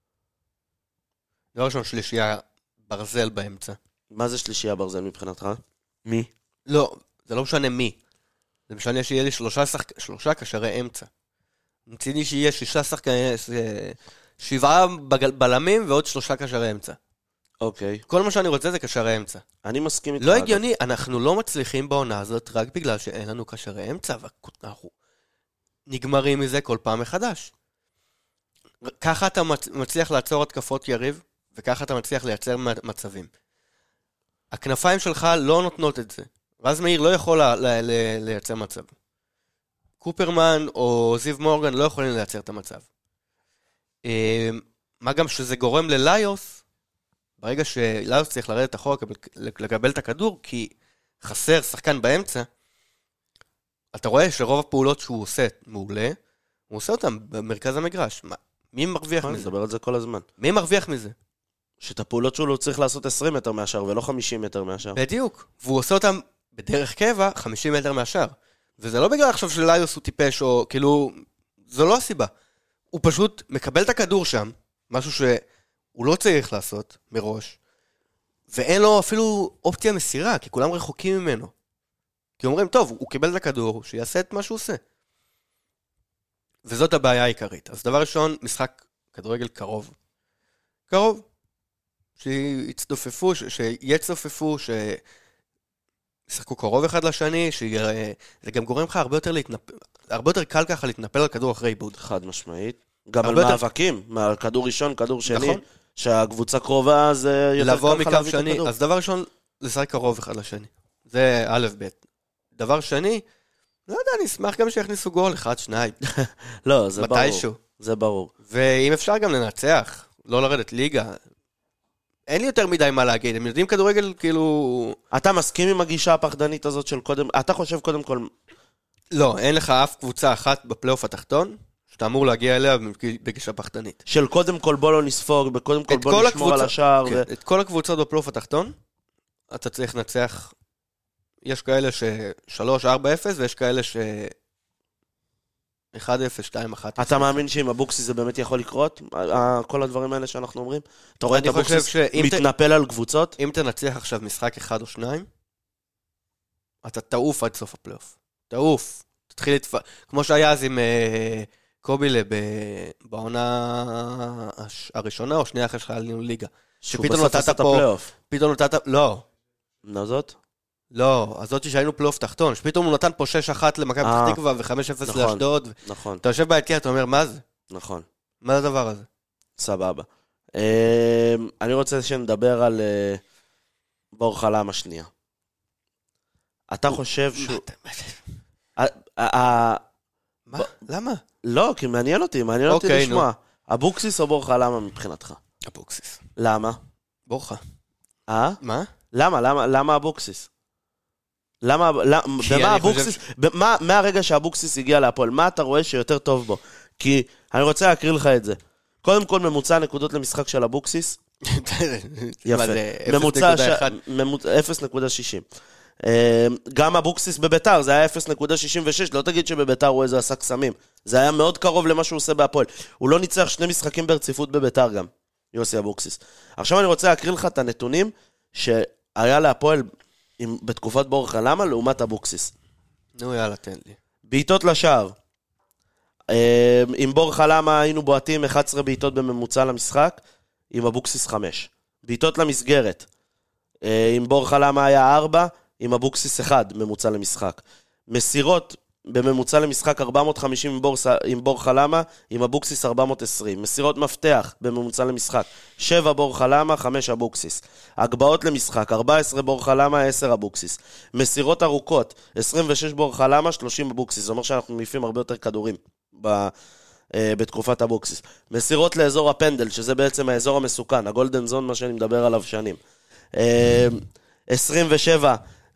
דבר ראשון, שלישייה ברזל באמצע. מה זה שלישייה ברזל מבחינתך? מי? לא, זה לא משנה מי. זה משנה שיהיה לי 3 קשרי אמצע. מצידי שיהיה 7 בלמים ועוד 3 קשרי אמצע. אוקיי. כל מה שאני רוצה זה קשרי אמצע. אני מסכים איתך. לא הגיוני, אנחנו לא מצליחים בעונה הזאת רק בגלל שאין לנו קשרי אמצע, ואנחנו נגמרים מזה כל פעם מחדש. ככה אתה מצליח לעצור התקפות יריב, וככה אתה מצליח לייצר מצבים. הכנפיים שלך לא נותנות את זה. רז מאיר לא יכול לייצר מצב. קופרמן או זיו מורגן לא יכולים לייצר את המצב. מה גם שזה גורם לליוס, ברגע שליוס צריך לרדת אחורה לקבל את הכדור, כי חסר שחקן באמצע, אתה רואה שרוב הפעולות שהוא עושה מעולה, הוא עושה אותם במרכז המגרש. מי מרוויח מזה? נדבר על זה כל הזמן. מי מרוויח מזה? שאת הפעולות שלו הוא צריך לעשות 20 מטר מהשאר, ולא 50 מטר מהשאר. בדיוק. והוא עושה אותם בדרך קבע 50 מטר מהשאר. וזה לא בגלל עכשיו שליוס הוא טיפש, או כאילו, זו לא הסיבה. הוא פשוט מקבל את הכדור שם, משהו שהוא לא צריך לעשות מראש, ואין לו אפילו אופציה מסירה, כי כולם רחוקים ממנו. כי אומרים, טוב, הוא קיבל את הכדור, שיעשה את מה שהוא עושה. וזאת הבעיה העיקרית. אז דבר ראשון, משחק כדורגל קרוב. קרוב. שיצטופפו, שיצטופפו, שישחקו קרוב אחד לשני, זה גם גורם לך הרבה יותר קל ככה להתנפל על כדור אחרי עיבוד. חד משמעית. גם על מאבקים, כדור ראשון, כדור שני, שהקבוצה קרובה זה יותר לבוא קל לך מקו להביא את שני. הכדור. אז דבר ראשון, לשחק קרוב אחד לשני. זה א' ב'. דבר שני, לא יודע, אני אשמח גם שיכניסו גול, 1-2. לא, זה ברור. מתישהו. זה ברור. ואם אפשר גם לנצח, לא לרדת ליגה, אין לי יותר מדי מה להגיד, הם יודעים כדורגל כאילו... אתה מסכים עם הגישה הפחדנית הזאת של קודם, אתה חושב קודם כל... לא, אין לך אף קבוצה אחת בפלייאוף התחתון, שאתה אמור להגיע אליה בגישה פחדנית. של קודם כל בוא לא נספוג, וקודם כל בוא נשמור על השער. כן, את כל הקבוצות בפלייאוף התחתון, אתה צריך לנצח, יש כאלה ש3-4-0, ויש כאלה 1-0, 2-1. אתה מאמין שעם אבוקסיס זה באמת יכול לקרות? כל הדברים האלה שאנחנו אומרים? אתה רואה את אני חושב אבוקסיס שאם מתנפל על קבוצות? אם תנצח עכשיו משחק 1 או 2, אתה תעוף עד סוף הפלייאוף. תעוף. תתחיל כמו שהיה אז עם קובילה בעונה הראשונה או שנייה אחרי שעלינו ליגה. שפתאום נתת פה... פתאום נתת... לא. זאת? לא, אז זאת שהיינו פלייאוף תחתון, שפתאום הוא נתן פה 6-1 למכבי פתח תקווה ו5-0 לאשדוד. נכון. אתה יושב ביציע, אתה אומר, מה זה? נכון. מה זה הדבר הזה? סבבה. אני רוצה שנדבר על בור חלם השנייה. אתה חושב שהוא... מה? למה? לא, כי מעניין אותי לשמוע. אבוקסיס או בור חלם מבחינתך? אבוקסיס. למה? בורחה. מה? למה אבוקסיס? במה אבוקסיס? מהרגע שאבוקסיס הגיע להפועל, מה אתה רואה שיותר טוב בו? כי אני רוצה להקריא לך את זה. קודם כל, ממוצע נקודות למשחק של אבוקסיס. יפה. ממוצע 0.60. גם אבוקסיס בביתר, זה היה 0.66. לא תגיד שבביתר הוא איזה עשה קסמים. זה היה מאוד קרוב למה שהוא עושה בהפועל. הוא לא ניצח 2 משחקים ברציפות בביתר גם. יוסי אבוקסיס. עכשיו אני רוצה להקריא לך את הנתונים שהיה להפועל בתקופת בור חלמה לעומת אבוקסיס. נו יאללה, תן לי. בעיטות לשער. עם בור חלמה היינו בועטים 11 בעיטות בממוצע למשחק, עם אבוקסיס 5. בעיטות למסגרת. עם בור חלמה היה 4, עם אבוקסיס 1 ממוצע למשחק. מסירות בממוצע למשחק 450 עם בור חלמה, עם אבוקסיס 420. מסירות מפתח בממוצע למשחק 7 בור חלמה, 5 אבוקסיס. הגבהות למשחק 14 בור חלמה, 10 אבוקסיס. מסירות ארוכות 26 בור חלמה, 30 אבוקסיס. זאת אומרת שאנחנו מעיפים הרבה יותר כדורים בתקופת אבוקסיס. מסירות לאזור הפנדל, שזה בעצם האזור המסוכן, הגולדן זון, מה שאני מדבר עליו שנים. 27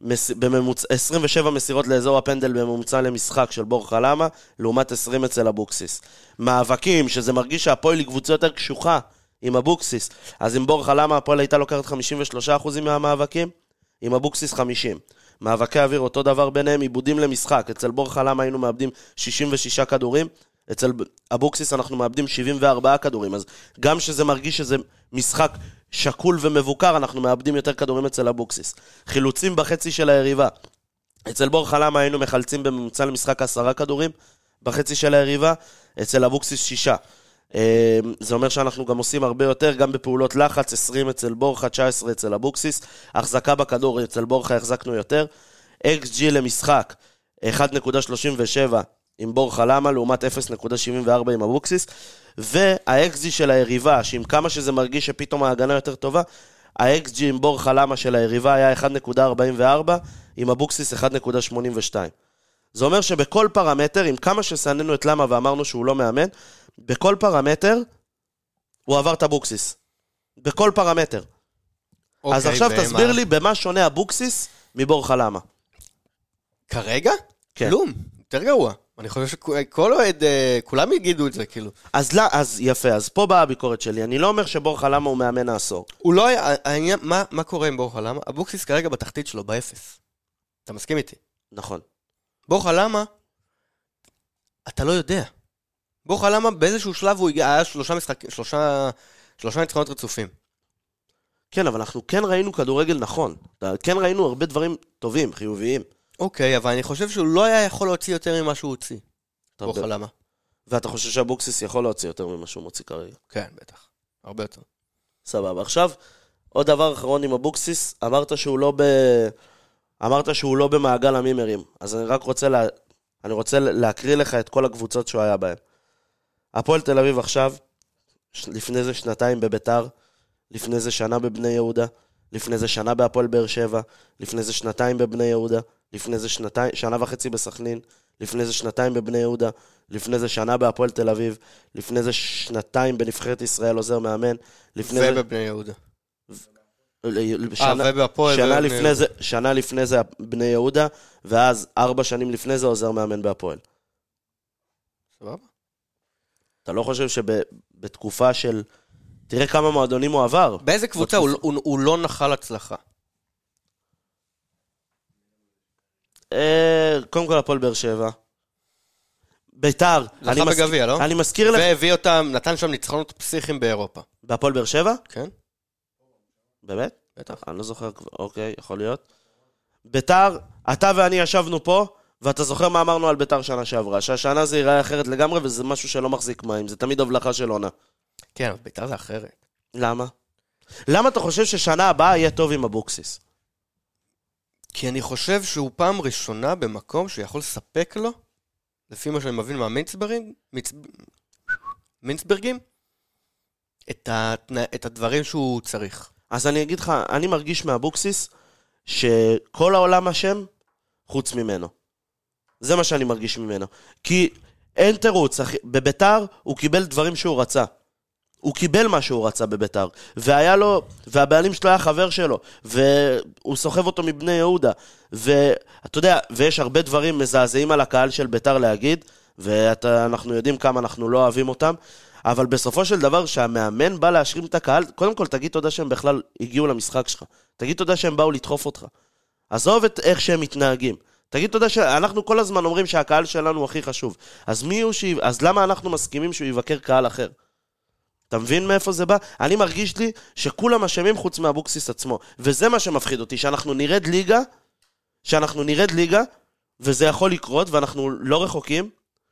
מסירות לאזור הפנדל בממוצע למשחק של בור חלמה, לעומת 20 אצל אבוקסיס. מאבקים, שזה מרגיש שהפועל היא קבוצה יותר קשוחה עם אבוקסיס, אז עם בור חלמה הפועל הייתה לוקחת 53% מהמאבקים, עם אבוקסיס 50. מאבקי אוויר אותו דבר ביניהם, עיבודים למשחק. אצל בור חלמה היינו מאבדים 66 כדורים, אצל אבוקסיס אנחנו מאבדים 74 כדורים, אז גם שזה מרגיש שזה משחק שקול ומבוקר, אנחנו מאבדים יותר כדורים אצל אבוקסיס. חילוצים בחצי של היריבה. אצל בור חלמה היינו מחלצים בממוצע למשחק 10 כדורים, בחצי של היריבה, אצל אבוקסיס 6. זה אומר שאנחנו גם עושים הרבה יותר, גם בפעולות לחץ, 20 אצל בורחה, 19 אצל אבוקסיס. החזקה בכדור, אצל בורחה החזקנו יותר. XG למשחק, 1.37 עם בור חלמה, לעומת 0.74 עם אבוקסיס. וה-XG של היריבה, שעם כמה שזה מרגיש שפתאום ההגנה יותר טובה, ה-XG עם בור חלמה של היריבה היה 1.44, עם אבוקסיס 1.82. זה אומר שבכל פרמטר, עם כמה שסננו את למה ואמרנו שהוא לא מאמן, בכל פרמטר הוא עבר את אבוקסיס. בכל פרמטר. אז עכשיו תסביר לי במה שונה אבוקסיס מבור חלמה. כרגע? כן. כלום, יותר גרוע. אני חושב שכל אוהד, כולם יגידו את זה, כאילו. אז יפה, אז פה באה הביקורת שלי. אני לא אומר שבור חלמה הוא מאמן העשור. הוא לא היה, העניין, מה קורה עם בור חלמה? אבוקסיס כרגע בתחתית שלו, באפס. אתה מסכים איתי? נכון. בור חלמה, אתה לא יודע. בור חלמה באיזשהו שלב הוא היה 3 ניצחונות רצופים. כן, אבל אנחנו כן ראינו כדורגל נכון. כן ראינו הרבה דברים טובים, חיוביים. אוקיי, אבל אני חושב שהוא לא היה יכול להוציא יותר ממה שהוא הוציא. בור חלמה. ואתה חושב שאבוקסיס יכול להוציא יותר ממה שהוא מוציא כרגע? כן, בטח. הרבה יותר. סבבה. עכשיו, עוד דבר אחרון עם אבוקסיס, אמרת שהוא לא במעגל המימרים. אז אני רק רוצה להקריא לך את כל הקבוצות שהוא היה בהן. הפועל תל אביב עכשיו, לפני זה 2 בביתר, לפני זה שנה בבני יהודה, לפני זה שנה בהפועל באר שבע, לפני זה 2 בבני יהודה, לפני זה 1.5 בסכנין, לפני זה 2 בבני יהודה, לפני זה שנה בהפועל תל אביב, לפני זה 2 בנבחרת ישראל עוזר מאמן, ובבני יהודה. שנה לפני זה בני יהודה, ואז 4 שנים לפני זה עוזר מאמן בהפועל. סבבה? אתה לא חושב שבתקופה של... תראה כמה מועדונים הוא עבר. באיזה קבוצה הוא לא נחל הצלחה? קודם כל הפועל באר שבע. ביתר. זכה בגביע, לא? אני מזכיר לך... והביא אותם, נתן שם ניצחונות פסיכיים באירופה. בהפועל באר שבע? כן? באמת? בטח. אני לא זוכר, אוקיי, יכול להיות. ביתר, אתה ואני ישבנו פה, ואתה זוכר מה אמרנו על ביתר שנה שעברה, שהשנה זה ייראה אחרת לגמרי, וזה משהו שלא מחזיק מים, זה תמיד הבלחה של עונה. כן, אבל ביתר זה אחרת. למה? למה אתה חושב ששנה הבאה יהיה טוב עם אבוקסיס? כי אני חושב שהוא פעם ראשונה במקום שיכול לספק לו, לפי מה שאני מבין מינסברגים, את הדברים שהוא צריך. אז אני אגיד לך, אני מרגיש מאבוקסיס שכל העולם אשם חוץ ממנו. זה מה שאני מרגיש ממנו. כי אין תירוץ, בביתר הוא קיבל דברים שהוא רצה. הוא קיבל מה שהוא רצה בביתר, והיה לו, והבעלים שלו היה חבר שלו, והוא סוחב אותו מבני יהודה, ואתה יודע, ויש הרבה דברים מזעזעים על הקהל של ביתר להגיד, ואנחנו יודעים כמה אנחנו לא אוהבים אותם, אבל בסופו של דבר שהמאמן בא להשרים את הקהל, קודם כל תגיד תודה שהם בכלל הגיעו למשחק שלך, תגיד תודה שהם באו לדחוף אותך, עזוב את איך שהם מתנהגים, תגיד תודה שאנחנו כל הזמן אומרים שהקהל שלנו הוא הכי חשוב, אז למה אנחנו מסכימים שהוא יבקר קהל אחר? אתה מבין מאיפה זה בא? אני מרגיש לי שכולם אשמים חוץ מאבוקסיס עצמו. וזה מה שמפחיד אותי, שאנחנו נרד ליגה, וזה יכול לקרות, ואנחנו לא רחוקים,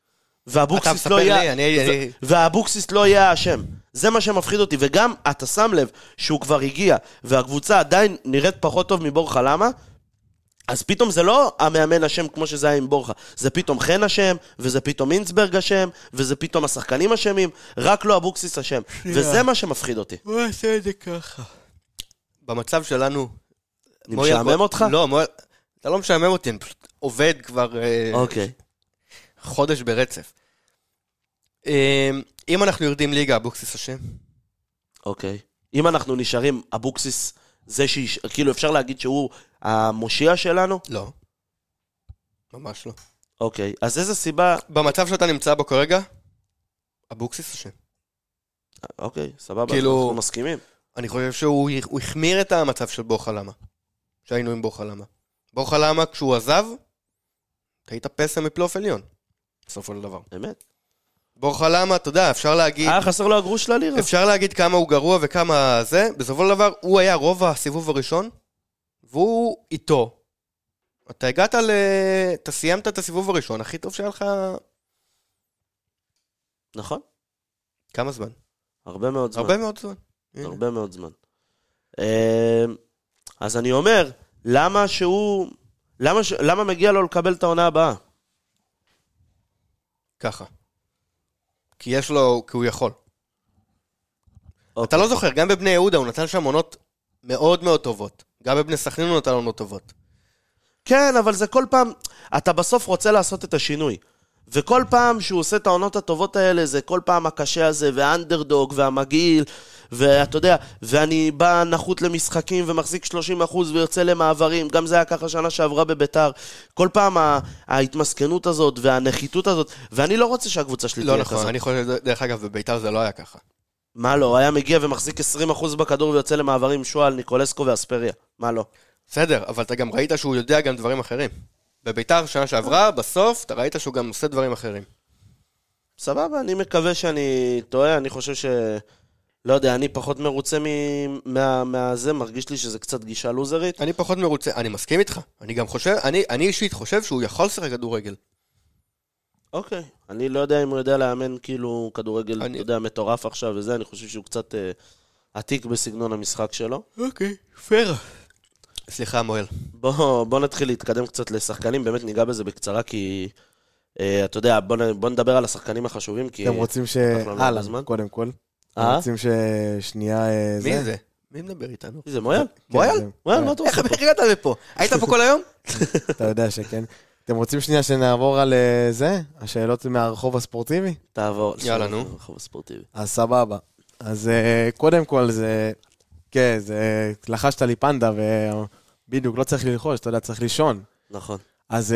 והאבוקסיס לא יהיה האשם. זה מה שמפחיד אותי, וגם אתה שם לב שהוא כבר הגיע, והקבוצה עדיין נראית פחות טוב מבורחה, למה? אז פתאום זה לא המאמן אשם כמו שזה היה עם בורחה, זה פתאום חן אשם, וזה פתאום מינסברג אשם, וזה פתאום השחקנים אשמים, רק לא אבוקסיס אשם, וזה מה שמפחיד אותי. בוא נעשה את זה ככה. במצב שלנו... אני משעמם אותך? לא, אתה לא משעמם אותי, אני פשוט עובד כבר חודש ברצף. אם אנחנו יורדים ליגה, אבוקסיס אשם? אוקיי. אם אנחנו נשארים אבוקסיס, זה כאילו אפשר להגיד שהוא המושיע שלנו? לא. ממש לא. אוקיי, אז איזה סיבה... במצב שאתה נמצא בו כרגע, אבוקסיס אשם. אוקיי, סבבה, כאילו, אנחנו מסכימים. אני חושב שהוא החמיר את המצב של בורחה למה. שהיינו עם בורחה למה. בורחה למה כשהוא עזב, היית פסע מפלייאוף עליון. בסופו של דבר. באמת? בורחה למה, אתה יודע, אפשר להגיד... היה חסר לו הגרוש ללירה. אפשר להגיד כמה הוא גרוע וכמה זה. בסופו של דבר, הוא היה רוב הסיבוב הראשון, והוא איתו. אתה סיימת את הסיבוב הראשון, הכי טוב שהיה לך... נכון. כמה זמן? הרבה מאוד זמן. הרבה מאוד זמן. הרבה מאוד זמן. אז אני אומר, למה מגיע לו לקבל את העונה הבאה? ככה. כי הוא יכול. אתה לא זוכר, גם בבני יהודה הוא נתן שם עונות מאוד מאוד טובות. גם בבני סכנין הוא נתן עונות טובות. כן, אבל זה כל פעם, אתה בסוף רוצה לעשות את השינוי. וכל פעם שהוא עושה את העונות הטובות האלה, זה כל פעם הקשה הזה, והאנדרדוג, והמגעיל, ואתה יודע, ואני בא נחות למשחקים ומחזיק 30% ויוצא למעברים, גם זה היה ככה שנה שעברה בביתר. כל פעם ההתמסכנות הזאת והנחיתות הזאת, ואני לא רוצה שהקבוצה שלי תהיה כזאת. לא נכון, אני חושב, דרך אגב, בביתר זה לא היה ככה. מה לא? היה מגיע ומחזיק 20% בכדור ויוצא למעברים שואל, ניקולסקו ואספריה. מה לא? בסדר, אבל אתה גם ראית שהוא יודע גם דברים אחרים. בביתר שנה שעברה, בסוף, אתה ראית שהוא גם עושה דברים אחרים. סבבה, אני מקווה שאני טועה, אני חושב ש... לא יודע, אני פחות מרוצה מהזה, מרגיש לי שזה קצת גישה לוזרית. אני פחות מרוצה, אני מסכים איתך. אני גם חושב, אני אישית חושב שהוא יכול לשחק כדורגל. אוקיי, אני לא יודע אם הוא יודע לאמן כאילו כדורגל, אתה יודע, מטורף עכשיו וזה, אני חושב שהוא קצת עתיק בסגנון המשחק שלו. אוקיי, פייר. סליחה, מואל. בוא נתחיל להתקדם קצת לשחקנים, באמת ניגע בזה בקצרה, כי אתה יודע, בוא נדבר על השחקנים החשובים, כי... אתם רוצים קודם כל. אתם רוצים ששנייה... מי זה? מי מדבר איתנו? מי זה, מואל? מואל? מואל, מה אתה עושה פה? איך הגעת לפה? היית פה כל היום? אתה יודע שכן. אתם רוצים שנייה שנעבור על זה? השאלות מהרחוב הספורטיבי? תעבור. יאללה, נו. הרחוב הספורטיבי. אז סבבה. אז קודם כל זה... כן, זה... לחשת לי פנדה ובדיוק לא צריך ללחוש, אתה יודע, צריך לישון. נכון. אז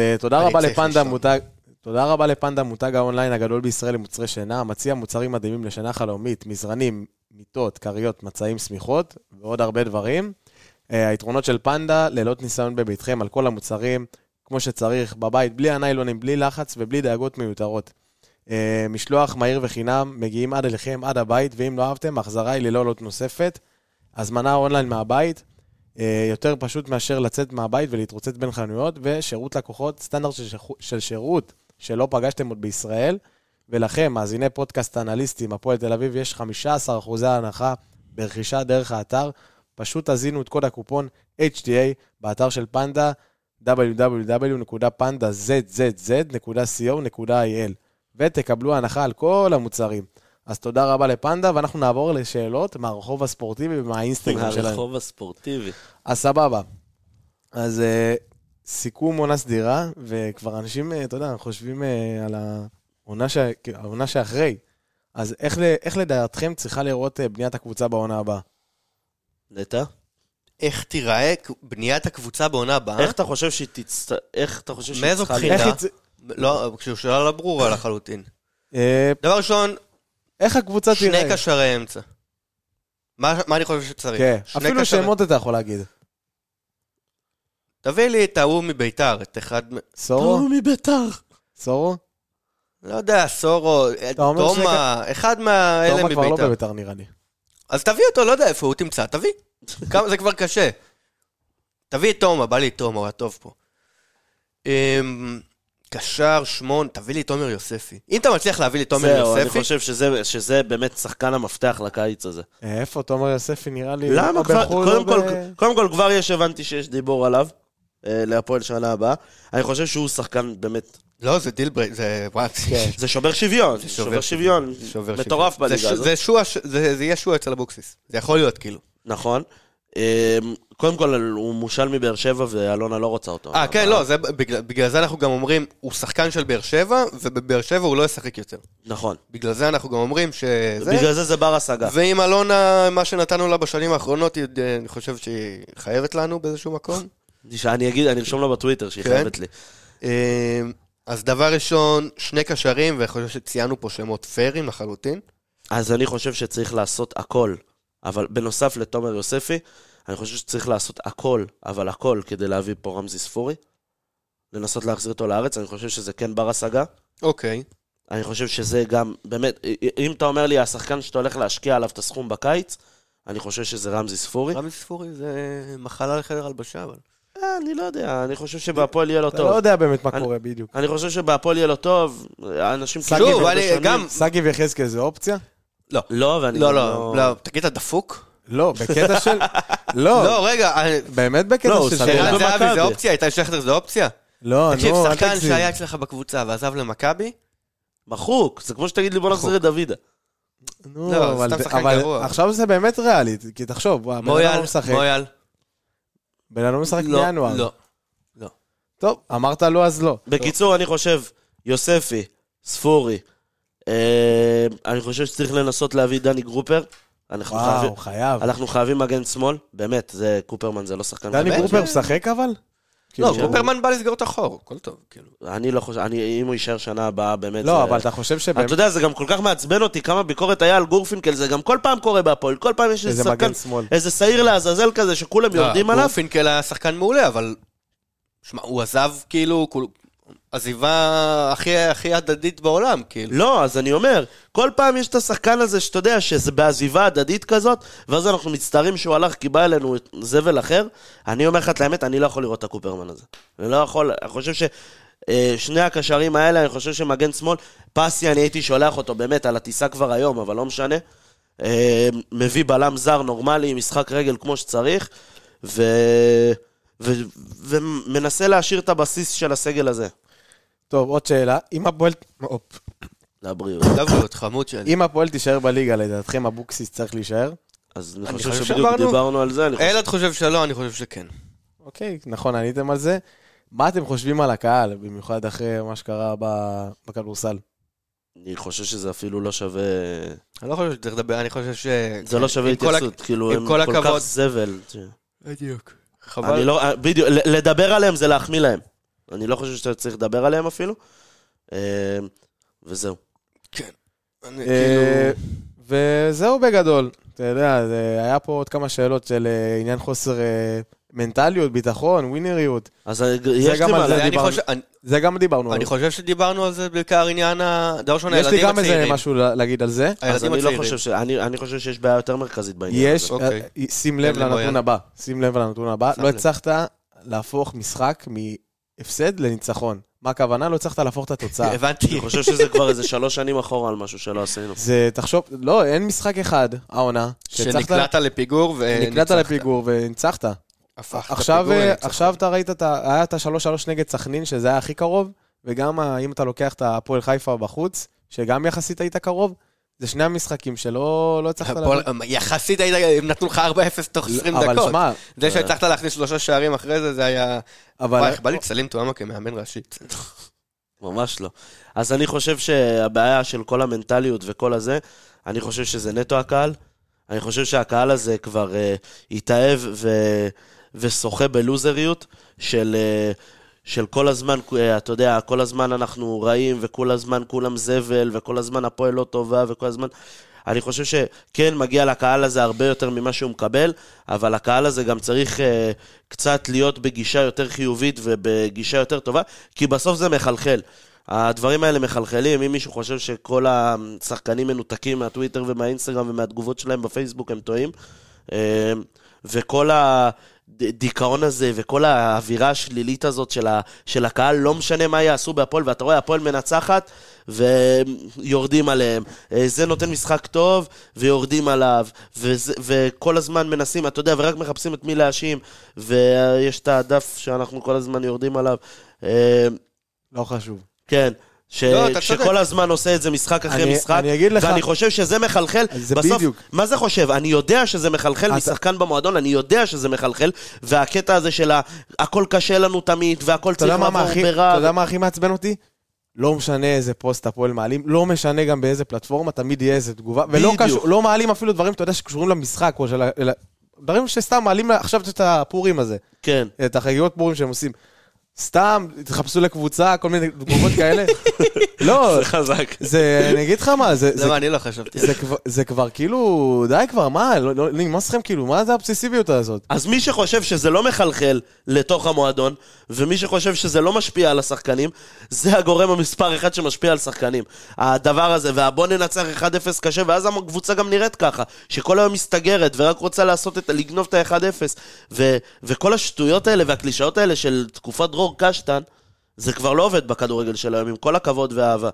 תודה רבה לפנדה, מותג האונליין הגדול בישראל למוצרי שינה, מציע מוצרים מדהימים לשינה חלומית, מזרנים, מיטות, קריות, מצעים, סמיכות ועוד הרבה דברים. היתרונות של פנדה, לילות ניסיון בביתכם על כל המוצרים, כמו שצריך, בבית, בלי הניילונים, בלי לחץ ובלי דאגות מיותרות. משלוח מהיר וחינם, מגיעים עד אליכם, עד הבית, ואם לא אהבתם, החזרה היא ללא עלות נוספת. הזמנה אונליין מהבית, יותר פשוט מאשר לצאת מהבית ולהתרוצץ בין חנויות, ושירות לקוחות, סטנדרט של שירות שלא פגשתם עוד בישראל, ולכם, מאזיני פודקאסט אנליסטים, הפועל תל אביב, יש 15% הנחה ברכישה דרך האתר, פשוט תזינו את קוד הקופון HTA באתר של פנדה, www.pandazzzz.co.il, ותקבלו הנחה על כל המוצרים. אז תודה רבה לפנדה, ואנחנו נעבור לשאלות מהרחוב הספורטיבי ומהאינסטגרם שלנו. מהרחוב הספורטיבי. אז סבבה. אז סיכום עונה סדירה, וכבר אנשים, אתה יודע, חושבים על העונה שאחרי. אז איך לדעתכם צריכה לראות בניית הקבוצה בעונה הבאה? נטע? איך תיראה בניית הקבוצה בעונה הבאה? איך אתה חושב שהיא מאיזו בחינה? לא, כשהוא שאלה לא ברורה לחלוטין. דבר ראשון, איך הקבוצה תיראה? שני קשרי אמצע. מה אני חושב שצריך? כן, אפילו שמות אתה יכול להגיד. תביא לי את ההוא מביתר, את אחד... סורו? מביתר. סורו? לא יודע, סורו, תומה, אחד מהאלה תומה כבר לא מביתר. בביתר נראה לי. אז תביא אותו, לא יודע איפה הוא תמצא, תביא. זה כבר קשה. תביא את תומה, בא לי את תומה, הוא היה טוב פה. קשר, שמון, תביא לי את תומר יוספי. אם אתה מצליח להביא לי את תומר יוספי... אני חושב שזה באמת שחקן המפתח לקיץ הזה. איפה תומר יוספי נראה לי... למה? קודם כל כבר הבנתי שיש דיבור עליו, להפועל שנה הבאה. אני חושב שהוא שחקן באמת... לא, זה דילברייק, זה... זה שובר שוויון. שובר שוויון. מטורף בליגה הזאת. זה יהיה שוע אצל אבוקסיס. זה יכול להיות כאילו. נכון. קודם כל הוא מושל מבאר שבע ואלונה לא רוצה אותו. כן, לא, בגלל זה אנחנו גם אומרים, הוא שחקן של באר שבע, ובבאר שבע הוא לא ישחק יותר. נכון. בגלל זה אנחנו גם אומרים בגלל זה בר השגה. ואם אלונה, מה שנתנו לה בשנים האחרונות, אני חושב שהיא חייבת לנו באיזשהו מקום. אני ארשום לה בטוויטר שהיא חייבת לי. אז דבר ראשון, שני קשרים, ואני חושב שציינו פה שמות פיירים לחלוטין. אז אני חושב שצריך לעשות הכל, אבל בנוסף לתומר יוספי, אני חושב שצריך לעשות הכל, אבל הכל, כדי להביא פה רמזי ספורי, לנסות להחזיר אותו לארץ, אני חושב שזה כן בר השגה. אוקיי. אני חושב שזה גם, באמת, אם אתה אומר לי, השחקן שאתה הולך להשקיע עליו את הסכום בקיץ, אני חושב שזה רמזי ספורי. רמזי ספורי זה מחלה לחדר הלבשה, אבל... אני לא יודע, אני חושב שבהפועל יהיה לו טוב. אתה לא יודע באמת מה קורה בדיוק. אני חושב שבהפועל יהיה לו טוב, אנשים... שוב, גם... סגי וחזקאל זה אופציה? לא. לא, ואני... לא, תגיד, אתה דפוק? לא, בקטע של... לא, רגע... באמת בקטע של... שרן זהבי זה אופציה? איתי שכטר זה אופציה? לא, תקשיב, נו, אל שחקן תגזים. שהיה אצלך בקבוצה ועזב למכבי? מחוק, זה כמו שתגיד לי בוא נחזיר את דוידה. נו, לא, זה סתם שחקן גרוע. עכשיו זה באמת ריאלי, כי תחשוב, בן אדם לא משחק. מויאל. בן אדם לא משחק מינואר. לא. טוב, אמרת לא, אז לא. בקיצור, אני חושב, יוספי, ספורי, אני חושב שצריך לנסות להביא דני גרופר. וואו, חייב. אנחנו חייבים מגן שמאל, באמת, זה קופרמן, זה לא שחקן. דני גרופר משחק אבל? לא, קופרמן בא לסגור את החור, הכל טוב, כאילו. אני לא חושב, אם הוא יישאר שנה הבאה, באמת לא, אבל אתה חושב שבאמת... אתה יודע, זה גם כל כך מעצבן אותי, כמה ביקורת היה על גורפינקל, זה גם כל פעם קורה בהפועל, כל פעם יש איזה שחקן, איזה שעיר לעזאזל כזה, שכולם יורדים עליו. גורפינקל היה שחקן מעולה, אבל... שמע, הוא עזב כאילו... עזיבה הכי הדדית בעולם, כאילו. לא, אז אני אומר, כל פעם יש את השחקן הזה שאתה יודע שזה בעזיבה הדדית כזאת, ואז אנחנו מצטערים שהוא הלך כי בא אלינו זבל אחר. אני אומר לך את האמת, אני לא יכול לראות את הקופרמן הזה. אני לא יכול, אני חושב ששני הקשרים האלה, אני חושב שמגן שמאל, פסי אני הייתי שולח אותו באמת על הטיסה כבר היום, אבל לא משנה. מביא בלם זר נורמלי, משחק רגל כמו שצריך, ומנסה להשאיר את הבסיס של הסגל הזה. טוב, עוד שאלה. אם הפועל... לבריאות. חמוד שלי. אם הפועל תישאר בליגה, לדעתכם אבוקסיס צריך להישאר? אז אני חושב שבדיוק דיברנו על זה. אלעד חושב שלא, אני חושב שכן. אוקיי, נכון, עניתם על זה. מה אתם חושבים על הקהל, במיוחד אחרי מה שקרה בכדורסל? אני חושב שזה אפילו לא שווה... אני לא חושב שצריך לדבר, אני חושב ש... זה לא שווה התייחסות, כאילו הם כל כך זבל. בדיוק. בדיוק, לדבר עליהם זה להחמיא להם. אני לא חושב שאתה צריך לדבר עליהם אפילו. וזהו. כן. וזהו בגדול. אתה יודע, היה פה עוד כמה שאלות של עניין חוסר מנטליות, ביטחון, ווינריות. אז יש גם על זה לי דיברנו. זה גם דיברנו. אני חושב שדיברנו על זה בעיקר עניין דבר ראשון, יש לי הילדים גם איזה הצעירים. משהו להגיד על זה. אז הילדים אני לא הצעירים. חושב אני חושב שיש בעיה יותר מרכזית בעניין הזה. יש, אוקיי. שים לב אין לי לנתון בעיה. הבא. שים לב לנתון הבא. שם לא לב. הצלחת להפוך משחק מהפסד לניצחון. מה הכוונה? לא הצלחת להפוך את התוצאה. הבנתי. אני חושב שזה כבר איזה 3 שנים אחורה על משהו שלא עשינו. זה, תחשוב, לא, אין משחק אחד, העונה, שנקלעת לפיגור נקלעת לפיגור וניצחת. עכשיו אתה ראית, היה את ה-3-3 נגד סכנין, שזה היה הכי קרוב, וגם אם אתה לוקח את הפועל חיפה בחוץ, שגם יחסית היית קרוב, זה שני המשחקים שלא הצלחת יחסית הם נתנו לך 4-0 תוך 20 דקות. אבל שמע, זה שהצלחת להכניס 3 שערים אחרי זה, זה היה... וואי, בא לי צלים תואמה כמאמן ראשית. ממש לא. אז אני חושב שהבעיה של כל המנטליות וכל הזה, אני חושב שזה נטו הקהל. אני חושב שהקהל הזה כבר התאהב ושוחה בלוזריות של כל הזמן, אתה יודע, כל הזמן אנחנו רעים, וכל הזמן כולם זבל, וכל הזמן הפועל לא טובה, וכל הזמן... אני חושב שכן מגיע לקהל הזה הרבה יותר ממה שהוא מקבל, אבל הקהל הזה גם צריך קצת להיות בגישה יותר חיובית ובגישה יותר טובה, כי בסוף זה מחלחל. הדברים האלה מחלחלים, אם מישהו חושב שכל השחקנים מנותקים מהטוויטר ומהאינסטגרם ומהתגובות שלהם בפייסבוק הם טועים, וכל הדיכאון הזה וכל האווירה השלילית הזאת של הקהל, לא משנה מה יעשו בהפועל, ואתה רואה, הפועל מנצחת ויורדים עליהם. זה נותן משחק טוב ויורדים עליו, וכל הזמן מנסים, אתה יודע, ורק מחפשים את מי להאשים, ויש את הדף שאנחנו כל הזמן יורדים עליו. לא חשוב. כן. שכל הזמן עושה את זה משחק אחרי משחק, ואני חושב שזה מחלחל, בסוף, מה זה חושב? אני יודע שזה מחלחל משחקן במועדון, אני יודע שזה מחלחל, והקטע הזה של הכל קשה לנו תמיד, והכל צריך לעבור ברע. אתה יודע מה הכי מעצבן אותי? לא משנה איזה פוסט הפועל מעלים, לא משנה גם באיזה פלטפורמה, תמיד יהיה איזה תגובה, ולא מעלים אפילו דברים, אתה יודע, שקשורים למשחק, דברים שסתם מעלים עכשיו את הפורים הזה. כן. את החגיגות פורים שהם עושים. סתם, תחפשו לקבוצה, כל מיני תגובות כאלה. לא, זה חזק. אני אגיד לך מה, זה מה, אני לא חשבתי. זה כבר כאילו, די כבר, מה, נמאס לכם כאילו, מה זה האובססיביות הזאת? אז מי שחושב שזה לא מחלחל לתוך המועדון, ומי שחושב שזה לא משפיע על השחקנים, זה הגורם המספר אחד שמשפיע על שחקנים. הדבר הזה, והבוא ננצח 1-0 קשה, ואז הקבוצה גם נראית ככה, שכל היום מסתגרת, ורק רוצה לגנוב את ה-1-0, וכל השטויות האלה והקלישאות האלה של תקופת דרור קשטן, זה כבר לא עובד בכדורגל של היום, עם כל הכבוד והאהבה.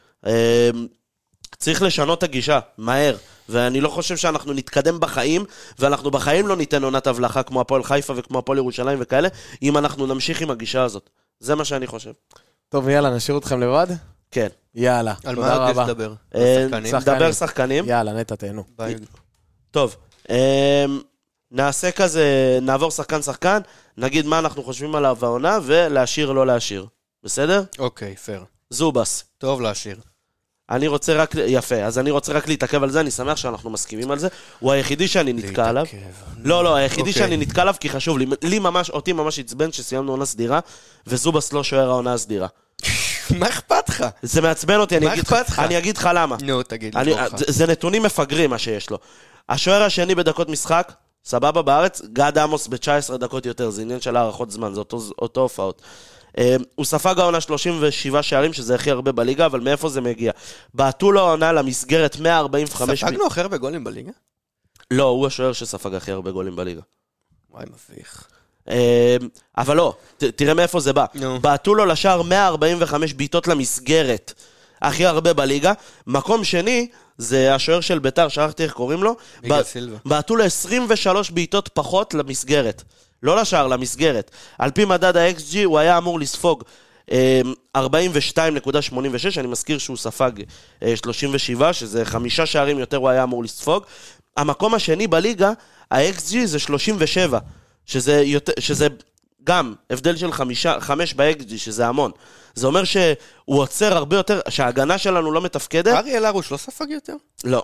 צריך לשנות את הגישה, מהר. ואני לא חושב שאנחנו נתקדם בחיים, ואנחנו בחיים לא ניתן עונת הבלחה כמו הפועל חיפה וכמו הפועל ירושלים וכאלה, אם אנחנו נמשיך עם הגישה הזאת. זה מה שאני חושב. טוב, יאללה, נשאיר אתכם לבד? כן. יאללה, על תודה מה רבה. עדיף לדבר? נדבר שחקנים. יאללה, נטע, תהנו. טוב, נעשה כזה, נעבור שחקן, נגיד מה אנחנו חושבים עליו העונה, ולהשאיר לא להשאיר. בסדר? אוקיי, פייר. זובס. טוב להשאיר. אני רוצה רק, יפה, אז אני רוצה רק להתעכב על זה, אני שמח שאנחנו מסכימים על זה, הוא היחידי שאני נתקע עליו. לא, היחידי שאני נתקע עליו, כי חשוב לי, אותי ממש עצבן שסיימנו עונה סדירה, וזובס לא שוער העונה הסדירה. מה אכפת לך? זה מעצבן אותי, אני אגיד לך למה. נו, תגיד. זה נתונים מפגרים מה שיש לו. השוער השני בדקות משחק, סבבה בארץ, גד עמוס ב-19 דקות יותר, זה עניין של הערכות זמן, זה אותו הופעות. הוא ספג העונה 37 שערים, שזה הכי הרבה בליגה, אבל מאיפה זה מגיע? בעטו לו העונה למסגרת 145... ספגנו הכי הרבה גולים בליגה? לא, הוא השוער שספג הכי הרבה גולים בליגה. וואי, מביך. אבל לא, תראה מאיפה זה בא. בעטו לו לשער 145 בעיטות למסגרת, הכי הרבה בליגה. מקום שני, זה השוער של ביתר, שכחתי איך קוראים לו. בעטו לו 23 בעיטות פחות למסגרת. לא לשער, למסגרת. על פי מדד ה-XG, הוא היה אמור לספוג 42.86, אני מזכיר שהוא ספג 37, שזה 5 שערים יותר הוא היה אמור לספוג. המקום השני בליגה, ה-XG זה 37, שזה גם הבדל של 5 ב-XG, שזה המון. זה אומר שהוא עוצר הרבה יותר, שההגנה שלנו לא מתפקדת. אריאל הרוש לא ספג יותר? לא.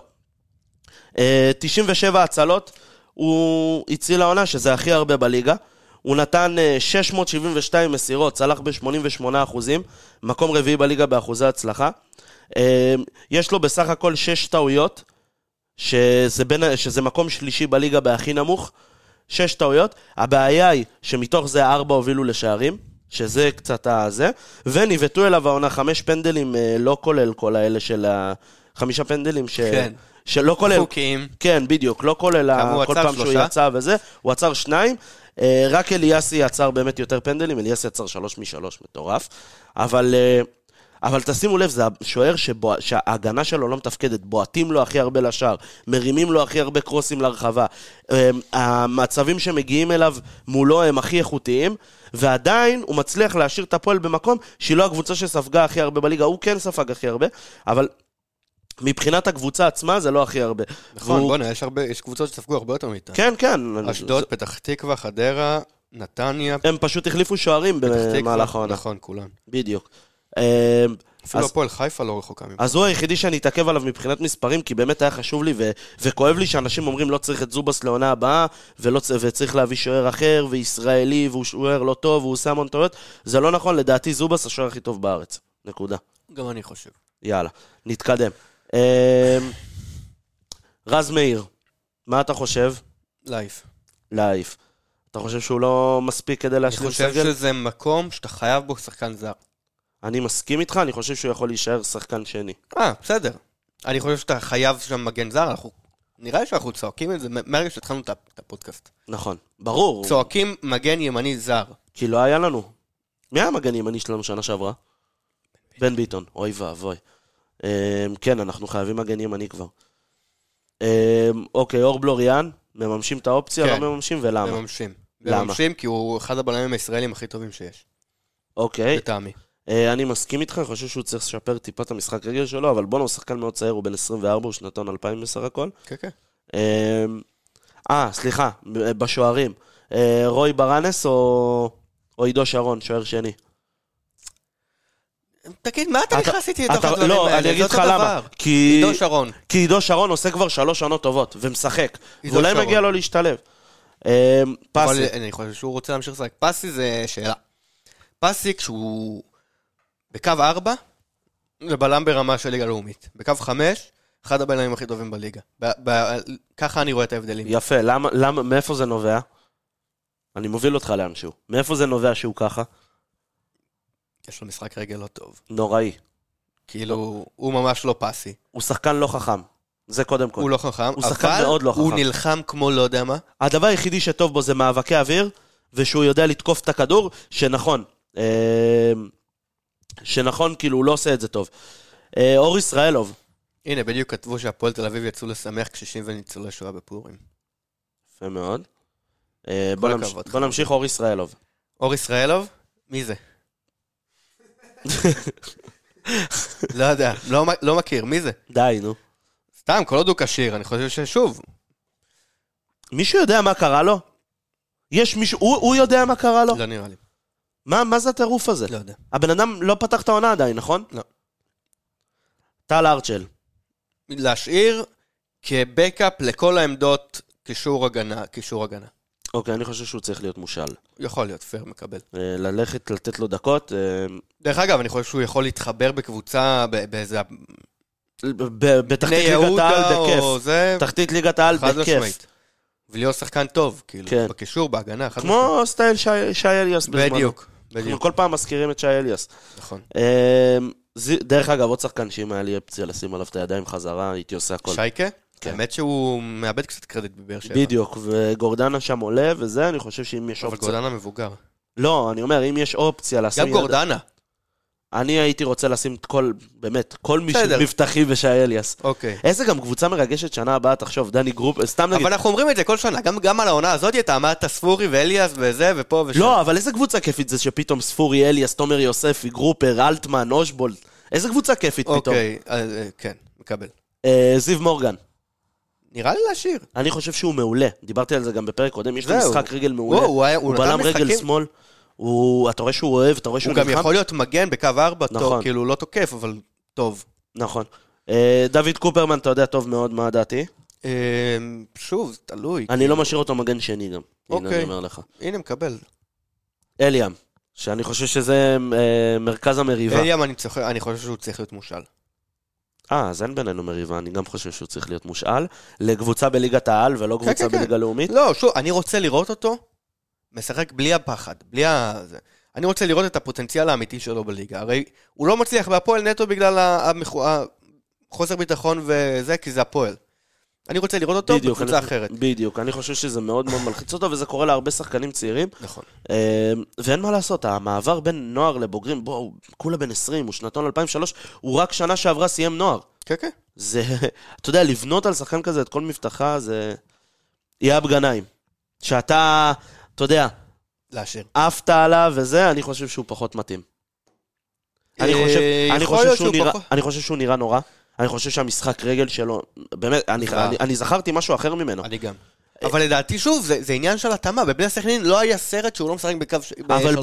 97 הצלות, הוא הציל העונה, שזה הכי הרבה בליגה. הוא נתן 672 מסירות, צלח ב-88%, מקום רביעי בליגה באחוזי הצלחה. יש לו בסך הכל 6 טעויות, שזה מקום שלישי בליגה בהכי נמוך, 6 טעויות, הבעיה היא שמתוך זה 4 הובילו לשערים, שזה קצת הזה, וניבטו אליו העונה 5 פנדלים, לא כולל כל האלה של 5 פנדלים כן. שלא כולל... חוקיים. כן, בדיוק, לא כולל הוא כל עצר פעם שהוא 3. יצא וזה, הוא עצר 2, רק אליאסי יצר באמת יותר פנדלים, אליאסי יצר 3 מ-3, מטורף, אבל תשימו לב, זה השוער שההגנה שלו לא מתפקדת, בועטים לו הכי הרבה לשער, מרימים לו הכי הרבה קרוסים לרחבה, המצבים שמגיעים אליו מולו הם הכי איכותיים, ועדיין הוא מצליח להשאיר את הפועל במקום שהיא לא הקבוצה שספגה הכי הרבה בליגה, הוא כן ספג הכי הרבה, אבל מבחינת הקבוצה עצמה זה לא הכי הרבה. נכון, בוא'נה, יש קבוצות שספגו הרבה יותר מאיתה. כן, כן. אשדוד, פתח תקווה, חדרה, נתניה. הם פשוט החליפו שוערים במהלך העונה. נכון, כולן. בדיוק. אפילו הפועל חיפה לא רחוקה ממנו. אז הוא היחידי שאני אתעכב עליו מבחינת מספרים, כי באמת היה חשוב לי, וכואב לי שאנשים אומרים לא צריך את זובס לעונה הבאה, וצריך להביא שוער אחר, וישראלי, והוא שוער לא טוב, והוא עושה המון טעויות. זה לא נכון, לדעתי זובס השוער הכי טוב בארץ. נקודה. גם אני חושב. יאללה, נתקדם. רז מאיר, מה אתה חושב? להעיף. אתה חושב שהוא לא מספיק כדי אני להשלים חושב סגל? שזה מקום שאתה חייב בו שחקן זר. אני מסכים איתך, אני חושב שהוא יכול להישאר שחקן שני. בסדר. אני חושב שאתה חייב שם מגן זר, נראה לי שאנחנו צועקים את זה מהרגע שהתחלנו את הפודקאסט. נכון, ברור. צועקים מגן ימני זר. כי לא היה לנו. מי היה המגן ימני שלנו שנה שעברה? בן ביטון, אוי ואבוי. כן, אנחנו חייבים מגן ימני כבר. אוקיי, אור בלוריאן, מממשים את האופציה, כן. לא מממשים, ולמה? מממשים. למה? מממשים כי הוא אחד הבלמים הישראלים הכי טובים שיש. אוקיי. לטעמי. אני מסכים איתך, אני חושב שהוא צריך לשפר טיפה את המשחק רגל שלו, אבל בוא הוא שחקן מאוד צעיר, הוא בן 24, הוא שנתון 2000 בסך הכל. כן, כן. סליחה, בשוערים. רוי ברנס או עידו שרון, שוער שני? תגיד, מה אתה נכנס איתי לתוך הדברים האלה? לא, אני אגיד לך למה. עידו שרון. כי עידו שרון עושה כבר 3 עונות טובות, ומשחק. ואולי מגיע לו להשתלב. פסי. אני חושב שהוא רוצה להמשיך לשחק. פסי זה שאלה. פסי כשהוא בקו 4, זה בלם ברמה של ליגה לאומית. בקו 5, אחד הבלמים הכי טובים בליגה. ככה אני רואה את ההבדלים. יפה, מאיפה זה נובע? אני מוביל אותך לאנשהו. מאיפה זה נובע שהוא ככה? יש לו משחק רגל לא טוב. נוראי. כאילו, הוא ממש לא פסי. הוא שחקן לא חכם. זה קודם כל. הוא לא חכם, הוא שחקן מאוד לא חכם. הוא נלחם כמו לא יודע מה. הדבר היחידי שטוב בו זה מאבקי אוויר, ושהוא יודע לתקוף את הכדור, שנכון, כאילו הוא לא עושה את זה טוב. אור ישראלוב. הנה, בדיוק כתבו שהפועל תל אביב יצאו לשמח קשישים וניצולי שואה בפורים. יפה מאוד. בוא נמשיך אור ישראלוב. אור ישראלוב? מי זה? לא יודע, לא מכיר, מי זה? די, נו. סתם, כל עוד הוא קשיר, אני חושב ששוב. מישהו יודע מה קרה לו? יש מישהו, הוא יודע מה קרה לו? לא נראה לי. מה זה הטירוף הזה? לא יודע. הבן אדם לא פתח את העונה עדיין, נכון? לא. טל ארצ'ל. להשאיר כבקאפ לכל העמדות קישור הגנה. אוקיי, אני חושב שהוא צריך להיות מושל. יכול להיות, פייר מקבל. ללכת, לתת לו דקות. דרך אגב, אני חושב שהוא יכול להתחבר בקבוצה באיזה... בתחתית ליגת העל בכיף. תחתית ליגת העל בכיף. ולהיות שחקן טוב, כאילו, בקישור, בהגנה. כמו סטייל שי אליאס בזמנו. בדיוק. אנחנו כל פעם מזכירים את שי אליאס. נכון. דרך אגב, עוד שחקן שאם היה לי אופציה לשים עליו את הידיים חזרה, הייתי עושה הכל. שייקה? האמת שהוא מאבד קצת קרדיט בבאר שבע. בדיוק, וגורדנה שם עולה, וזה, אני חושב שאם יש אבל אופציה... גורדנה מבוגר. לא, אני אומר, אם יש אופציה לשים... גם גורדנה. אני הייתי רוצה לשים את כל, באמת, כל מי שמבטחי ושי אליאס. אוקיי. איזה גם קבוצה מרגשת שנה הבאה, תחשוב, דני גרופ, סתם נגיד... אבל אנחנו אומרים את זה כל שנה, גם על העונה הזאת, אתה אמרת ספורי ואליאס וזה ופה ושם. לא, אבל איזה קבוצה כיפית זה שפתאום ספורי, אליאס, תומר יוספי, גרופר, אלטמן, אושבולד, איזה קבוצה כיפית פתאום. אוקיי, כן, מקבל. זיו מורגן. נראה לי להשאיר. אני חושב שהוא מעולה, דיברתי על זה גם בפרק קודם, יש לו משחק רגל מעולה. הוא בלם רגל שמאל. אתה רואה שהוא אוהב, אתה רואה שהוא נלחם. הוא גם יכול להיות מגן בקו 4, נכון. כאילו לא תוקף, אבל טוב. נכון. דוד קופרמן, אתה יודע טוב מאוד מה דעתי. שוב, תלוי. אני לא משאיר אותו מגן שני גם. אוקיי. הנה, אני אומר לך. הנה, מקבל. אליאם, שאני חושב שזה מרכז המריבה. אליאם, אני חושב שהוא צריך להיות מושל. אז אין בינינו מריבה, אני גם חושב שהוא צריך להיות מושאל, לקבוצה בליגת העל ולא קבוצה בליגה לאומית. לא, שוב, אני רוצה לראות אותו, משחק בלי הפחד, בלי זה. אני רוצה לראות את הפוטנציאל האמיתי שלו בליגה. הרי הוא לא מצליח בהפועל נטו בגלל חוסר ביטחון וזה, כי זה הפועל. אני רוצה לראות אותו בקבוצה אחרת. בדיוק, אני חושב שזה מאוד מאוד מלחיץ אותו, וזה קורה להרבה שחקנים צעירים. נכון. ואין מה לעשות, המעבר בין נוער לבוגרים, בואו, כולה בין 20, הוא שנתון 2003, הוא רק שנה שעברה סיים נוער. כן, כן. זה, אתה יודע, לבנות על שחקן כזה את כל מבטחה, זה יהיה בגנאים. שאתה, אתה יודע, לאשר. עפת עליו וזה, אני חושב שהוא פחות מתאים. אני חושב שהוא נראה נורא. אני חושב שהמשחק רגל שלו, באמת, אני זכרתי משהו אחר ממנו. אני גם. אבל לדעתי, שוב, זה עניין של התאמה. בבני סכנין לא היה סרט שהוא לא משחק בקו... אבל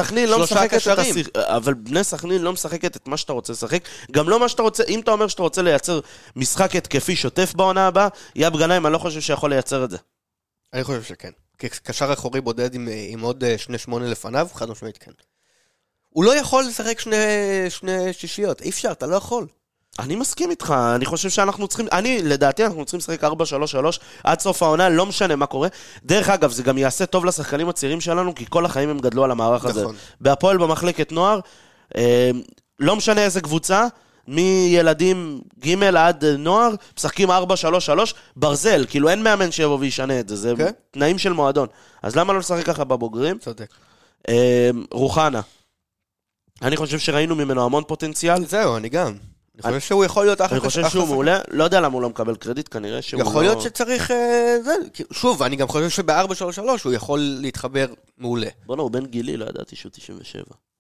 בני סכנין לא משחקת את מה שאתה רוצה לשחק. גם לא מה שאתה רוצה, אם אתה אומר שאתה רוצה לייצר משחק התקפי שוטף בעונה הבאה, יאב גנאים, אני לא חושב שיכול לייצר את זה. אני חושב שכן. קשר אחורי בודד עם עוד 2-8 לפניו, חד משמעית כן. הוא לא יכול לשחק שני שישיות. אי אפשר, אתה לא יכול. אני מסכים איתך, אני חושב שאנחנו צריכים, לדעתי אנחנו צריכים לשחק 4-3-3 עד סוף העונה, לא משנה מה קורה. דרך אגב, זה גם יעשה טוב לשחקנים הצעירים שלנו, כי כל החיים הם גדלו על המערך הזה. בהפועל במחלקת נוער, לא משנה איזה קבוצה, מילדים ג' עד נוער, משחקים 4-3-3, ברזל, כאילו אין מאמן שיבוא וישנה את זה, זה תנאים של מועדון. אז למה לא לשחק ככה בבוגרים? צודק. רוחנה, אני חושב שראינו ממנו המון פוטנציאל. זהו, אני גם. אני חושב שהוא יכול להיות אני חושב שהוא מעולה, לא יודע למה הוא לא מקבל קרדיט, כנראה שהוא לא... יכול להיות שצריך... שוב, אני גם חושב שב-4-3-3 הוא יכול להתחבר מעולה. בוא'נה, הוא בן גילי, לא ידעתי שהוא 97.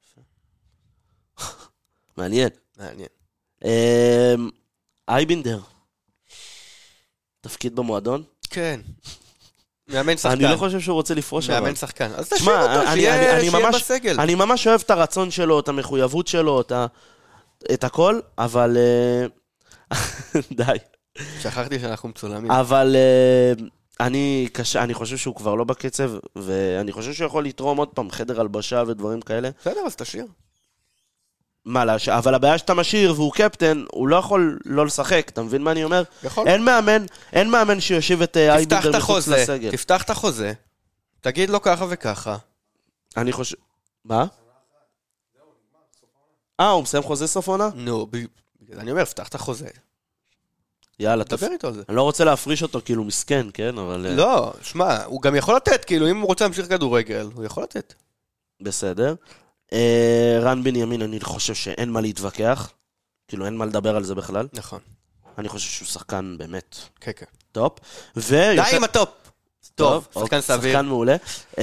מעניין. אייבינדר. תפקיד במועדון? כן. מאמן שחקן. אני לא חושב שהוא רוצה לפרוש. מאמן שחקן. אז תשאיר אותו, שיהיה בסגל. אני ממש אוהב את הרצון שלו, את המחויבות שלו, את הכל, אבל... די. שכחתי שאנחנו מצולמים. אבל אני חושב שהוא כבר לא בקצב, ואני חושב שהוא יכול לתרום עוד פעם חדר הלבשה ודברים כאלה. בסדר, אז תשאיר. מה, אבל הבעיה שאתה משאיר והוא קפטן, הוא לא יכול לא לשחק, אתה מבין מה אני אומר? יכול. אין מאמן שיושיב את אייבינדר מחוץ לסגל. תפתח את החוזה, תגיד לו ככה וככה. אני חושב... מה? הוא מסיים חוזה סוף עונה? נו, אני אומר, פתח את החוזה. יאללה, תדבר איתו על זה. אני לא רוצה להפריש אותו כאילו מסכן, כן, אבל... לא, שמע, הוא גם יכול לתת, כאילו, אם הוא רוצה להמשיך כדורגל, הוא יכול לתת. בסדר. רן בנימין, אני חושב שאין מה להתווכח. כאילו, אין מה לדבר על זה בכלל. נכון. אני חושב שהוא שחקן באמת. כן, כן. טופ. די עם הטופ. טוב, שחקן סביר. שחקן מעולה.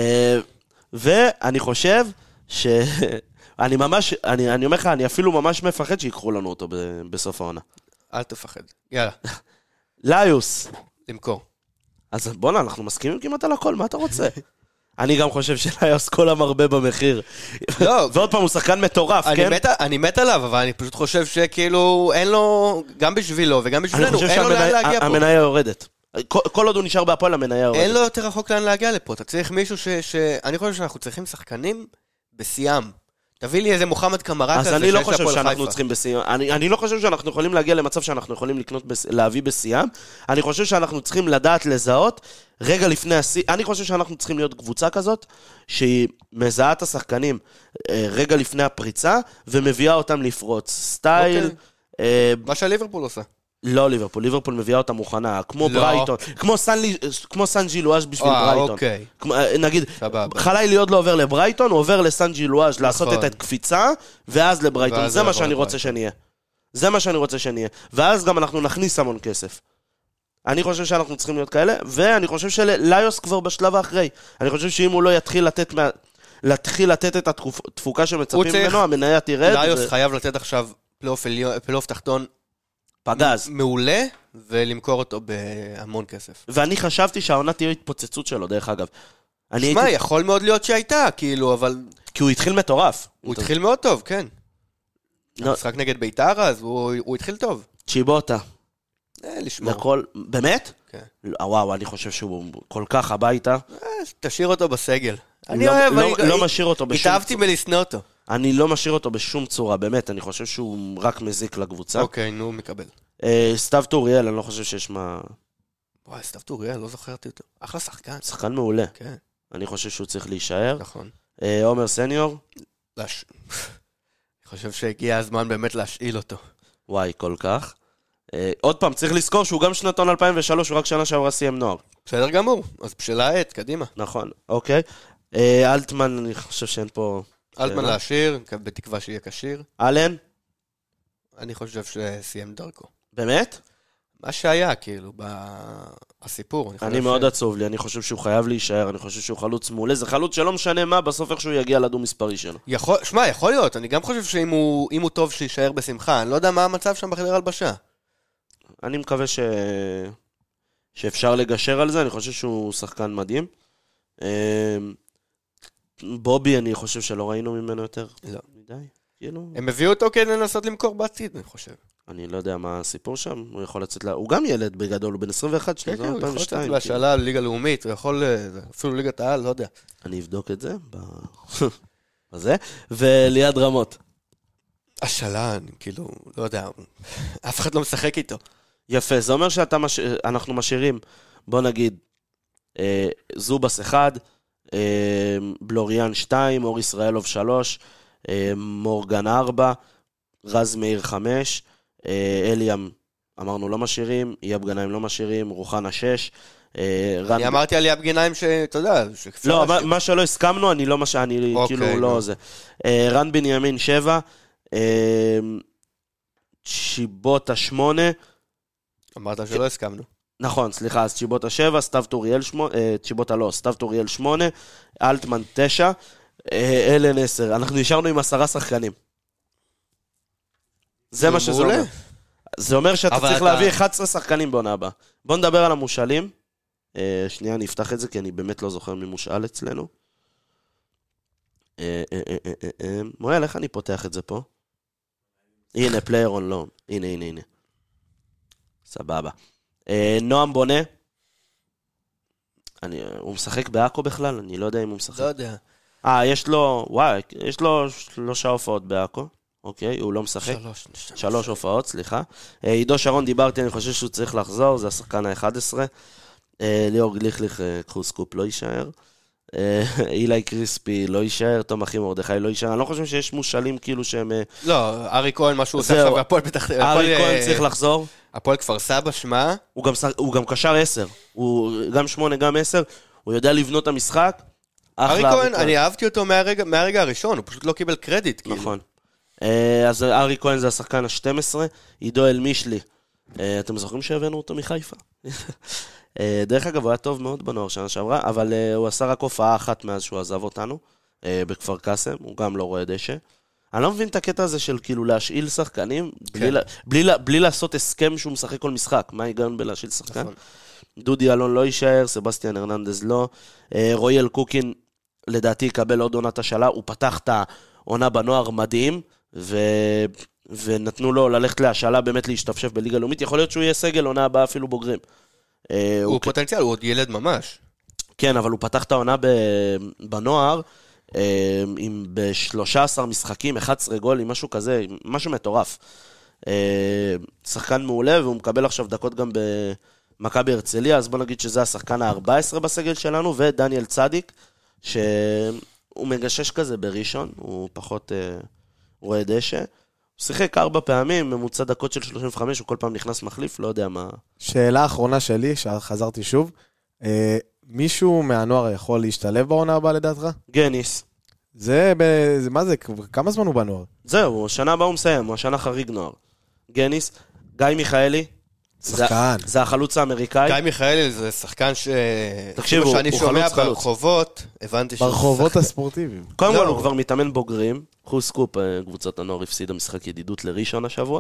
ואני חושב ש... אני אומר לך, אני אפילו ממש מפחד שיקחו לנו אותו בסוף העונה. אל תפחד. יאללה. ליוס. למכור. אז בוא'נה, אנחנו מסכימים כמעט על הכל, מה אתה רוצה? אני גם חושב שליוס כל המרבה במחיר. לא. ועוד פעם, הוא שחקן מטורף, כן? אני מת עליו, אבל אני פשוט חושב שכאילו אין לו, גם בשבילו וגם בשבילנו, אין לו לאן להגיע פה. המניה יורדת. כל עוד הוא נשאר בהפועל, המניה יורדת. אין לו יותר רחוק לאן להגיע לפה. אתה צריך מישהו אני חושב שאנחנו צריכים שחקנים בשיאם. תביא לי איזה מוחמד קמרה כזה. אז אני לא חושב שאנחנו צריכים בשיאם. אני לא חושב שאנחנו יכולים להגיע למצב שאנחנו יכולים להביא בשיאם. אני חושב שאנחנו צריכים לדעת לזהות רגע לפני השיאם. אני חושב שאנחנו צריכים להיות קבוצה כזאת שהיא מזהה את השחקנים רגע לפני הפריצה ומביאה אותם לפרוץ. סטייל... מה שהליברפול עושה. לא ליברפול, ליברפול מביאה אותה מוכנה, כמו ברייטון, כמו סנג'י לואז' בשביל ברייטון. נגיד, חלילי עוד לא עובר לברייטון, הוא עובר לסנג'י לואז' לעשות את הקפיצה, ואז לברייטון. זה מה שאני רוצה שנהיה. זה מה שאני רוצה שנהיה. ואז גם אנחנו נכניס המון כסף. אני חושב שאנחנו צריכים להיות כאלה, ואני חושב שליוס כבר בשלב האחרי. אני חושב שאם הוא לא יתחיל לתת את התפוקה שמצפים ממנו, המניה תירד. ליוס חייב לתת עכשיו פלייאוף תחתון פגז. מעולה, ולמכור אותו בהמון כסף. ואני חשבתי שהעונה תהיה התפוצצות שלו, דרך אגב. שמע, יכול מאוד להיות שהייתה, כאילו, אבל... כי הוא התחיל מטורף. הוא התחיל מאוד טוב, כן. המשחק נגד בית"ר, אז הוא התחיל טוב. צ'יבוטה. לשמור. באמת? כן. וואו, אני חושב שהוא כל כך הביתה. תשאיר אותו בסגל. אני אוהב, לא משאיר אותו בשום... התאהבתי בלסנוע אותו. אני לא משאיר אותו בשום צורה, באמת, אני חושב שהוא רק מזיק לקבוצה. אוקיי, נו, מקבל. סתיו טוריאל, אני לא חושב שיש מה... וואי, סתיו טוריאל, לא זוכרתי אותו. אחלה שחקן. שחקן מעולה. כן, אני חושב שהוא צריך להישאר. נכון. עומר סניור, אני חושב שהגיע הזמן באמת להשאיל אותו. וואי, כל כך. עוד פעם, צריך לזכור שהוא גם שנתון 2003, הוא רק שנה שעברה סיים נוער. בסדר גמור, אז בשלה העת, קדימה. נכון, אוקיי. אלטמן, אני חושב שאין פה... אלטמן להשאיר, בתקווה שיהיה כשיר. אלן? אני חושב שסיים דרכו. באמת? מה שהיה, כאילו, הסיפור. אני מאוד עצוב לי, אני חושב שהוא חייב להישאר, אני חושב שהוא חלוץ מעולה, זה חלוץ שלא משנה מה, בסוף איך שהוא יגיע לדו מספרי שלו. שמע, יכול להיות, אני גם חושב שאם הוא טוב שישאר בשמחה, אני לא יודע מה המצב שם בחדר הלבשה. אני מקווה שאפשר לגשר על זה, אני חושב שהוא שחקן מדהים. בובי, אני חושב שלא ראינו ממנו יותר. לא. מדי, כאילו... הם הביאו אותו כדי לנסות למכור בעתיד, אני חושב. אני לא יודע מה הסיפור שם, הוא יכול לצאת הוא גם ילד בגדול, הוא בן 21, כן, הוא יכול לצאת להשאלה ליגה לאומית, הוא יכול, אפילו ליגת העל, לא יודע. אני אבדוק את זה, בזה, וליד רמות. השאלה, כאילו, לא יודע, אף אחד לא משחק איתו. יפה, זה אומר שאנחנו משאירים, בוא נגיד, זובס 1, בלוריאן 2, אור ישראלוב 3, מורגן 4, רז מאיר 5, אליאם, אמרנו לא משאירים, יאב גנאים לא משאירים, רוחנה 6. אני אמרתי על יאב גנאים שאתה יודע, לא, מה שלא הסכמנו, אני לא משאיר, כאילו לא זה. רן בנימין 7, צ'יבוטה 8. אמרת שלא הסכמנו. נכון, סליחה, אז צ'יבוטה 7, סתיו טוריאל 8, צ'יבוטה לא, סתיו טוריאל 8, אלטמן 9, אלן 10. אנחנו נשארנו עם 10 שחקנים. זה מה שזה אומר. זה אומר שאתה צריך להביא 11 שחקנים בעונה הבאה. בוא נדבר על המושאלים. שנייה, אני אפתח את זה, כי אני באמת לא זוכר מי מושאל אצלנו. מואל, איך אני פותח את זה פה? הנה, player on loan. הנה. סבבה. נועם בונה. הוא משחק באקו בכלל? אני לא יודע אם הוא משחק. לא יודע. יש לו 3 הופעות באקו. אוקיי, הוא לא משחק. 3 הופעות, סליחה. עידו שרון דיברתי, אני חושב שהוא צריך לחזור, זה השחקן ה-11. ליאור גליכליך, קחו סקופ, לא יישאר. אילי קריספי לא יישאר, תום אחי מרדכי לא יישאר. אני לא חושב שיש מושאלים כאילו שהם... לא, ארי כהן, מה שהוא עושה עכשיו, והפועל פתח... ארי כהן צריך לחזור. הפועל כפר סבא, שמה? הוא גם קשר 10. הוא גם 8, גם 10. הוא יודע לבנות את המשחק. ארי כהן, אני אהבתי אותו מהרגע הראשון, הוא פשוט לא קיבל קרדיט. נכון. אז ארי כהן זה השחקן ה-12, עידו אלמישלי, אתם זוכרים שהבאנו אותו מחיפה? דרך אגב, הוא היה טוב מאוד בנוער שנה שעברה, אבל הוא עשה רק הופעה אחת מאז שהוא עזב אותנו, בכפר קאסם, הוא גם לא רואה דשא. אני לא מבין את הקטע הזה של כאילו להשאיל שחקנים, בלי לעשות הסכם שהוא משחק כל משחק, מה היגון בלהשאיל שחקן? דודי אלון לא יישאר, סבסטיאן הרננדז לא, רועי אלקוקין לדעתי יקבל עוד עונת השאלה, הוא פתח את העונה בנוער מדהים, ונתנו לו ללכת להשאלה באמת להשתפשף בליגה לאומית, יכול להיות שהוא יהיה סגל עונה הבאה אפילו בוגרים. הוא פוטנציאל, הוא עוד ילד ממש. כן, אבל הוא פתח את העונה בנוער, עם ב-13 משחקים, 11 גולים, משהו כזה, משהו מטורף. שחקן מעולה, והוא מקבל עכשיו דקות גם במכבי הרצליה, אז בוא נגיד שזה השחקן ה-14 בסגל שלנו, ודניאל צדיק, שהוא מגשש כזה בראשון, הוא פחות רואה דשא. הוא שיחק 4 פעמים, ממוצע דקות של 35, הוא כל פעם נכנס מחליף, לא יודע מה. שאלה אחרונה שלי, שחזרתי שוב, מישהו מהנוער יכול להשתלב בעונה הבאה לדעתך? גניס. מה זה, כמה זמן הוא בנוער? זהו, השנה הבאה הוא מסיים, הוא השנה חריג נוער. גניס, גיא מיכאלי. שחקן. זה החלוץ האמריקאי. גיא מיכאלי זה שחקן ש... תקשיבו, הוא שאני שומע חלוץ. ברחובות, הבנתי שהוא... ברחובות הספורטיביים. קודם כל הוא כבר מתאמן בוגרים. קחו סקופ, קבוצת הנוער הפסידה משחק ידידות לראשון השבוע.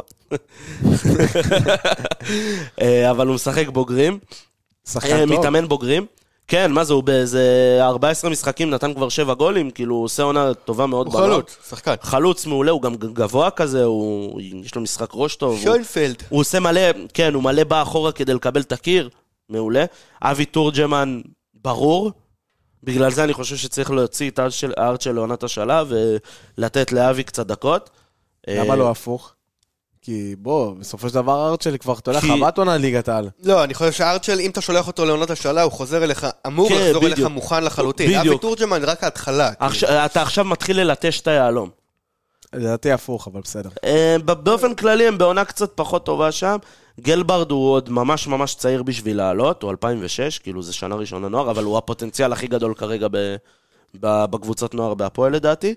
אבל הוא משחק בוגרים. שחקן טוב. מתאמן בוגרים. כן, מה זה, הוא באיזה 14 משחקים נתן כבר 7 גולים, כאילו הוא עושה עונה טובה מאוד. הוא חלוץ, שחקן. חלוץ מעולה, הוא גם גבוה כזה, יש לו משחק ראש טוב. שוינפלד. הוא עושה מלא, כן, הוא מלא בא אחורה כדי לקבל את הקיר, מעולה. אבי תורג'מן, ברור. בגלל זה אני חושב שצריך להוציא את הארט של עונת השאלה, ולתת לאבי קצת דקות. למה לא הפוך? כי בוא, בסופו של דבר הארצ'ל כבר, אתה יודע, חוות עונה ליגת העל. לא, אני חושב שהארצ'ל, אם אתה שולח אותו לעונת השאלה, הוא חוזר אליך, אמור לחזור אליך מוכן לחלוטין. אבי תורג'מן רק ההתחלה. אתה עכשיו מתחיל ללטש את היעלום. לדעתי הפוך, אבל בסדר. באופן כללי הם בעונה קצת פחות טובה שם. גלברד הוא עוד ממש ממש צעיר בשביל לעלות, הוא 2006, כאילו זה שנה ראשונה נוער, אבל הוא הפוטנציאל הכי גדול כרגע בקבוצת נוער בהפועל לדעתי.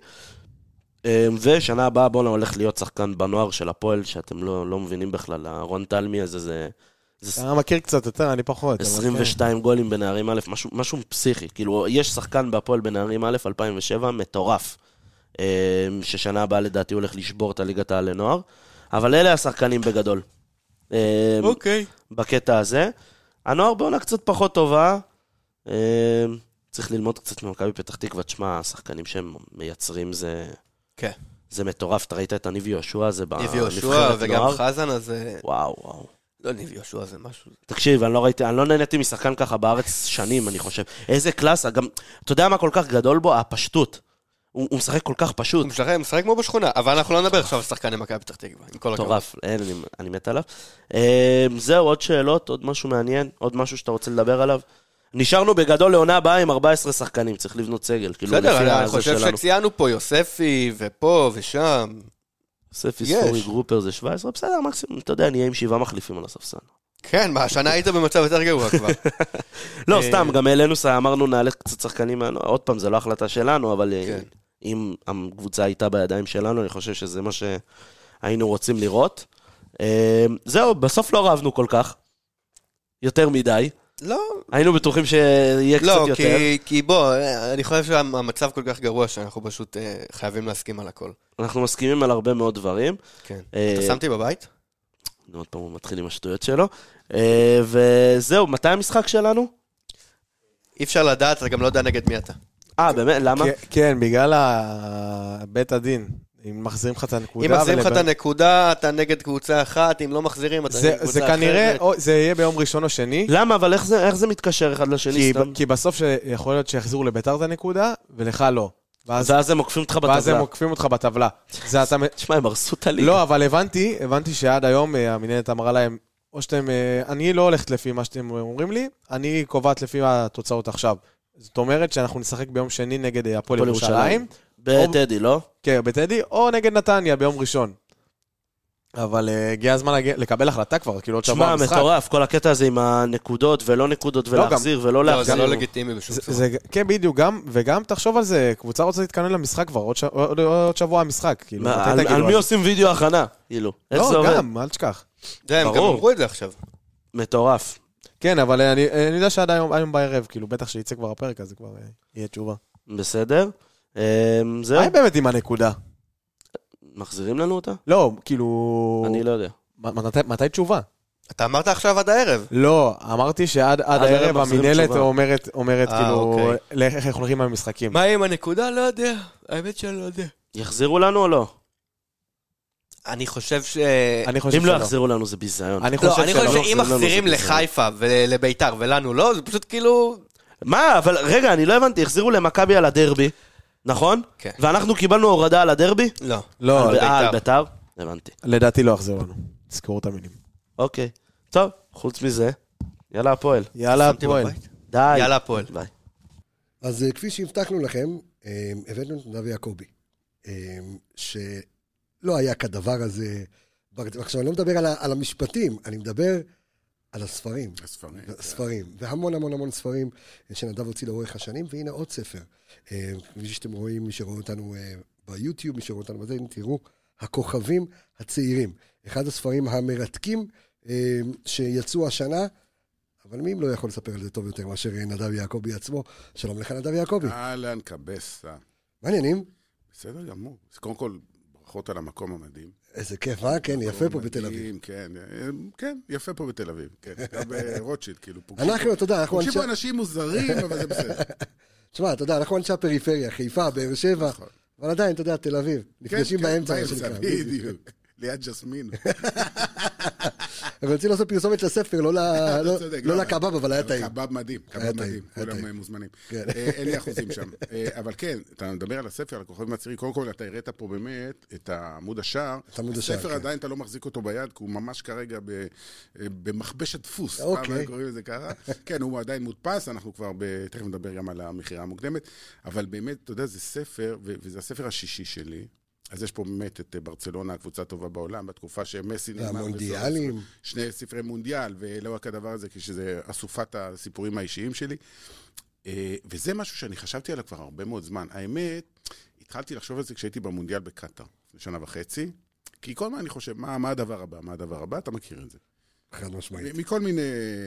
ושנה הבאה בואו הולך להיות שחקן בנוער של הפועל, שאתם לא מבינים בכלל, רון טלמי הזה זה... אתה מכיר קצת יותר, אני פחות. 22 גולים בנערים א', משהו פסיכי, כאילו יש שחקן בהפועל בנערים א', 2007, מטורף, ששנה הבאה לדעתי הולך לשבור את הליגת העל לנוער, אבל אלה השחקנים בגדול. אוקיי. בקטע הזה. הנוער בעונה קצת פחות טובה, צריך ללמוד קצת ממכבי פתח תקווה, תשמע, השחקנים שהם מייצרים זה... כן. זה מטורף, אתה ראית את הניב יהושע הזה בנבחרת נוער? ניב יהושע וגם חזן הזה... וואו. לא ניב יהושע זה משהו... תקשיב, אני לא נהניתי משחקן ככה בארץ שנים, אני חושב. איזה קלאסה, גם, אתה יודע מה כל כך גדול בו? הפשטות. הוא משחק כל כך פשוט. הוא משחק כמו בשכונה, אבל אנחנו לא נדבר עכשיו על שחקני מכבי פתח תקווה, עם כל הכבוד. מטורף, אני מת עליו. זהו, עוד שאלות, עוד משהו מעניין, עוד משהו שאתה רוצה לדבר עליו? נשארנו בגדול לעונה הבאה עם 14 שחקנים, צריך לבנות סגל. בסדר, אני חושב שציינו פה יוספי ופה ושם. יוספי, ספורי, גרופר זה 17, בסדר, מקסימום, אתה יודע, נהיה עם 7 מחליפים על הספסל. כן, מה, השנה היית במצב יותר גרוע כבר. לא, סתם, גם אלינו אמרנו נעלה קצת שחקנים, עוד פעם, זה לא החלטה שלנו, אבל אם הקבוצה הייתה בידיים שלנו, אני חושב שזה מה שהיינו רוצים לראות. זהו, בסוף לא רבנו כל כך, יותר מדי. לא. היינו בטוחים שיהיה קצת יותר. לא, כי בוא, אני חושב שהמצב כל כך גרוע שאנחנו פשוט חייבים להסכים על הכל. אנחנו מסכימים על הרבה מאוד דברים. כן. אתה שמתי בבית? עוד פעם הוא מתחיל עם השטויות שלו. וזהו, מתי המשחק שלנו? אי אפשר לדעת, אתה גם לא יודע נגד מי אתה. באמת? למה? כן, בגלל בית הדין. אם מחזירים לך את הנקודה... אם מחזירים לך את הנקודה, אתה נגד קבוצה אחת, אם לא מחזירים, אתה נגד קבוצה אחרת. זה כנראה, זה יהיה ביום ראשון או שני. למה? אבל איך זה מתקשר אחד לשני סתם? כי בסוף יכול להיות שיחזירו לביתר את הנקודה, ולך לא. ואז הם עוקפים אותך בטבלה. ואז הם עוקפים אותך בטבלה. תשמע, הם הרסו את הליגה. לא, אבל הבנתי שעד היום המנהלת אמרה להם, או שאתם, אני לא הולכת לפי מה שאתם אומרים לי, אני קובעת לפי התוצאות עכשיו. זאת אומרת שאנחנו נשחק ביום שני נגד הפועל ירושלים. בטדי, לא? כן, בטדי, או נגד נתניה ביום ראשון. אבל הגיע הזמן לקבל החלטה כבר, כאילו עוד שבוע המשחק. שמע, מטורף, כל הקטע הזה עם הנקודות ולא נקודות ולהחזיר ולא להחזיר. זה לא לגיטימי בשום צורה. כן, בדיוק, וגם תחשוב על זה, קבוצה רוצה להתכונן למשחק כבר, עוד שבוע המשחק. על מי עושים וידאו הכנה? לא, גם, אל תשכח. הם גם אמרו את זה עכשיו. מטורף. כן, אבל אני יודע שעד היום בערב, כאילו, בטח שיצא כבר הפרק, אז זה כבר יהיה תשובה. בסדר. זהו. מה באמת עם הנקודה? מחזירים לנו אותה? לא, כאילו... אני לא יודע. מתי תשובה? אתה אמרת עכשיו עד הערב. לא, אמרתי שעד הערב המנהלת אומרת כאילו, איך הולכים עם המשחקים. מה עם הנקודה? לא יודע. האמת שאני לא יודע. יחזירו לנו או לא? אני חושב אם לא יחזירו לנו זה ביזיון. אני חושב שאם מחזירים לחיפה ולביתר ולנו לא, זה פשוט כאילו... מה? אבל רגע, אני לא הבנתי, החזירו למכבי על הדרבי, נכון? כן. ואנחנו קיבלנו הורדה על הדרבי? לא. לא, על ביתר? הבנתי. לדעתי לא יחזרו לנו. תזכרו את המילים. אוקיי. טוב, חוץ מזה, יאללה הפועל. יאללה הפועל. די. יאללה הפועל. ביי. אז כפי שהבטחנו לכם, הבאנו את נדב יעקבי, שלא היה כדבר הזה, עכשיו אני לא מדבר על המשפטים, אני מדבר על הספרים. הספרים. והמון המון המון ספרים שנדב הוציא לאורך השנים, והנה עוד ספר. כפי שאתם רואים, מי שרואה אותנו ביוטיוב, מי שרואה אותנו בזה, תראו, הכוכבים הצעירים. אחד הספרים המרתקים שיצאו השנה, אבל מי לא יכול לספר על זה טוב יותר מאשר נדב יעקבי עצמו? שלום לך נדב יעקבי. אהלן, קבסה. מעניינים? בסדר גמור. אז קודם כל, ברכות על המקום המדהים. איזה כיף, כן, יפה פה בתל אביב. כן, יפה פה בתל אביב. גם ברוטשילד, כאילו. אנחנו, אתה יודע, אנחנו... פוגשים פה אנשים מוזרים, אבל זה בסדר. תשמע, אתה יודע, אנחנו אנשי הפריפריה, חיפה, באר שבע, אבל עדיין, אתה יודע, תל אביב. נפגשים באמצע. בדיוק. ליד ג'סמין. אנחנו רוצים לעשות פרסומת לספר, לא לקבב, אבל היה טעים. קבב מדהים, קבב מדהים, כולם מוזמנים. אין לי אחוזים שם. אבל כן, אתה מדבר על הספר, על הכוכבים הצעירים, קודם כל אתה הראת פה באמת את עמוד השער. הספר עדיין אתה לא מחזיק אותו ביד, כי הוא ממש כרגע במכבש הדפוס. פעם קוראים לזה ככה. כן, הוא עדיין מודפס, אנחנו כבר תכף נדבר גם על המחירה המוקדמת, אבל באמת, אתה יודע, זה ספר, וזה הספר השישי שלי. אז יש פה באמת את ברצלונה, הקבוצה הטובה בעולם, בתקופה שמסי נגמר. המונדיאלים. שני ספרי מונדיאל, ולא רק הדבר הזה, כשזה אסופת הסיפורים האישיים שלי. וזה משהו שאני חשבתי עליו כבר הרבה מאוד זמן. האמת, התחלתי לחשוב על זה כשהייתי במונדיאל בקטר, לפני שנה וחצי, כי כל מה אני חושב, מה הדבר הבא? מה הדבר הבא? אתה מכיר את זה. חד משמעית. מכל מיני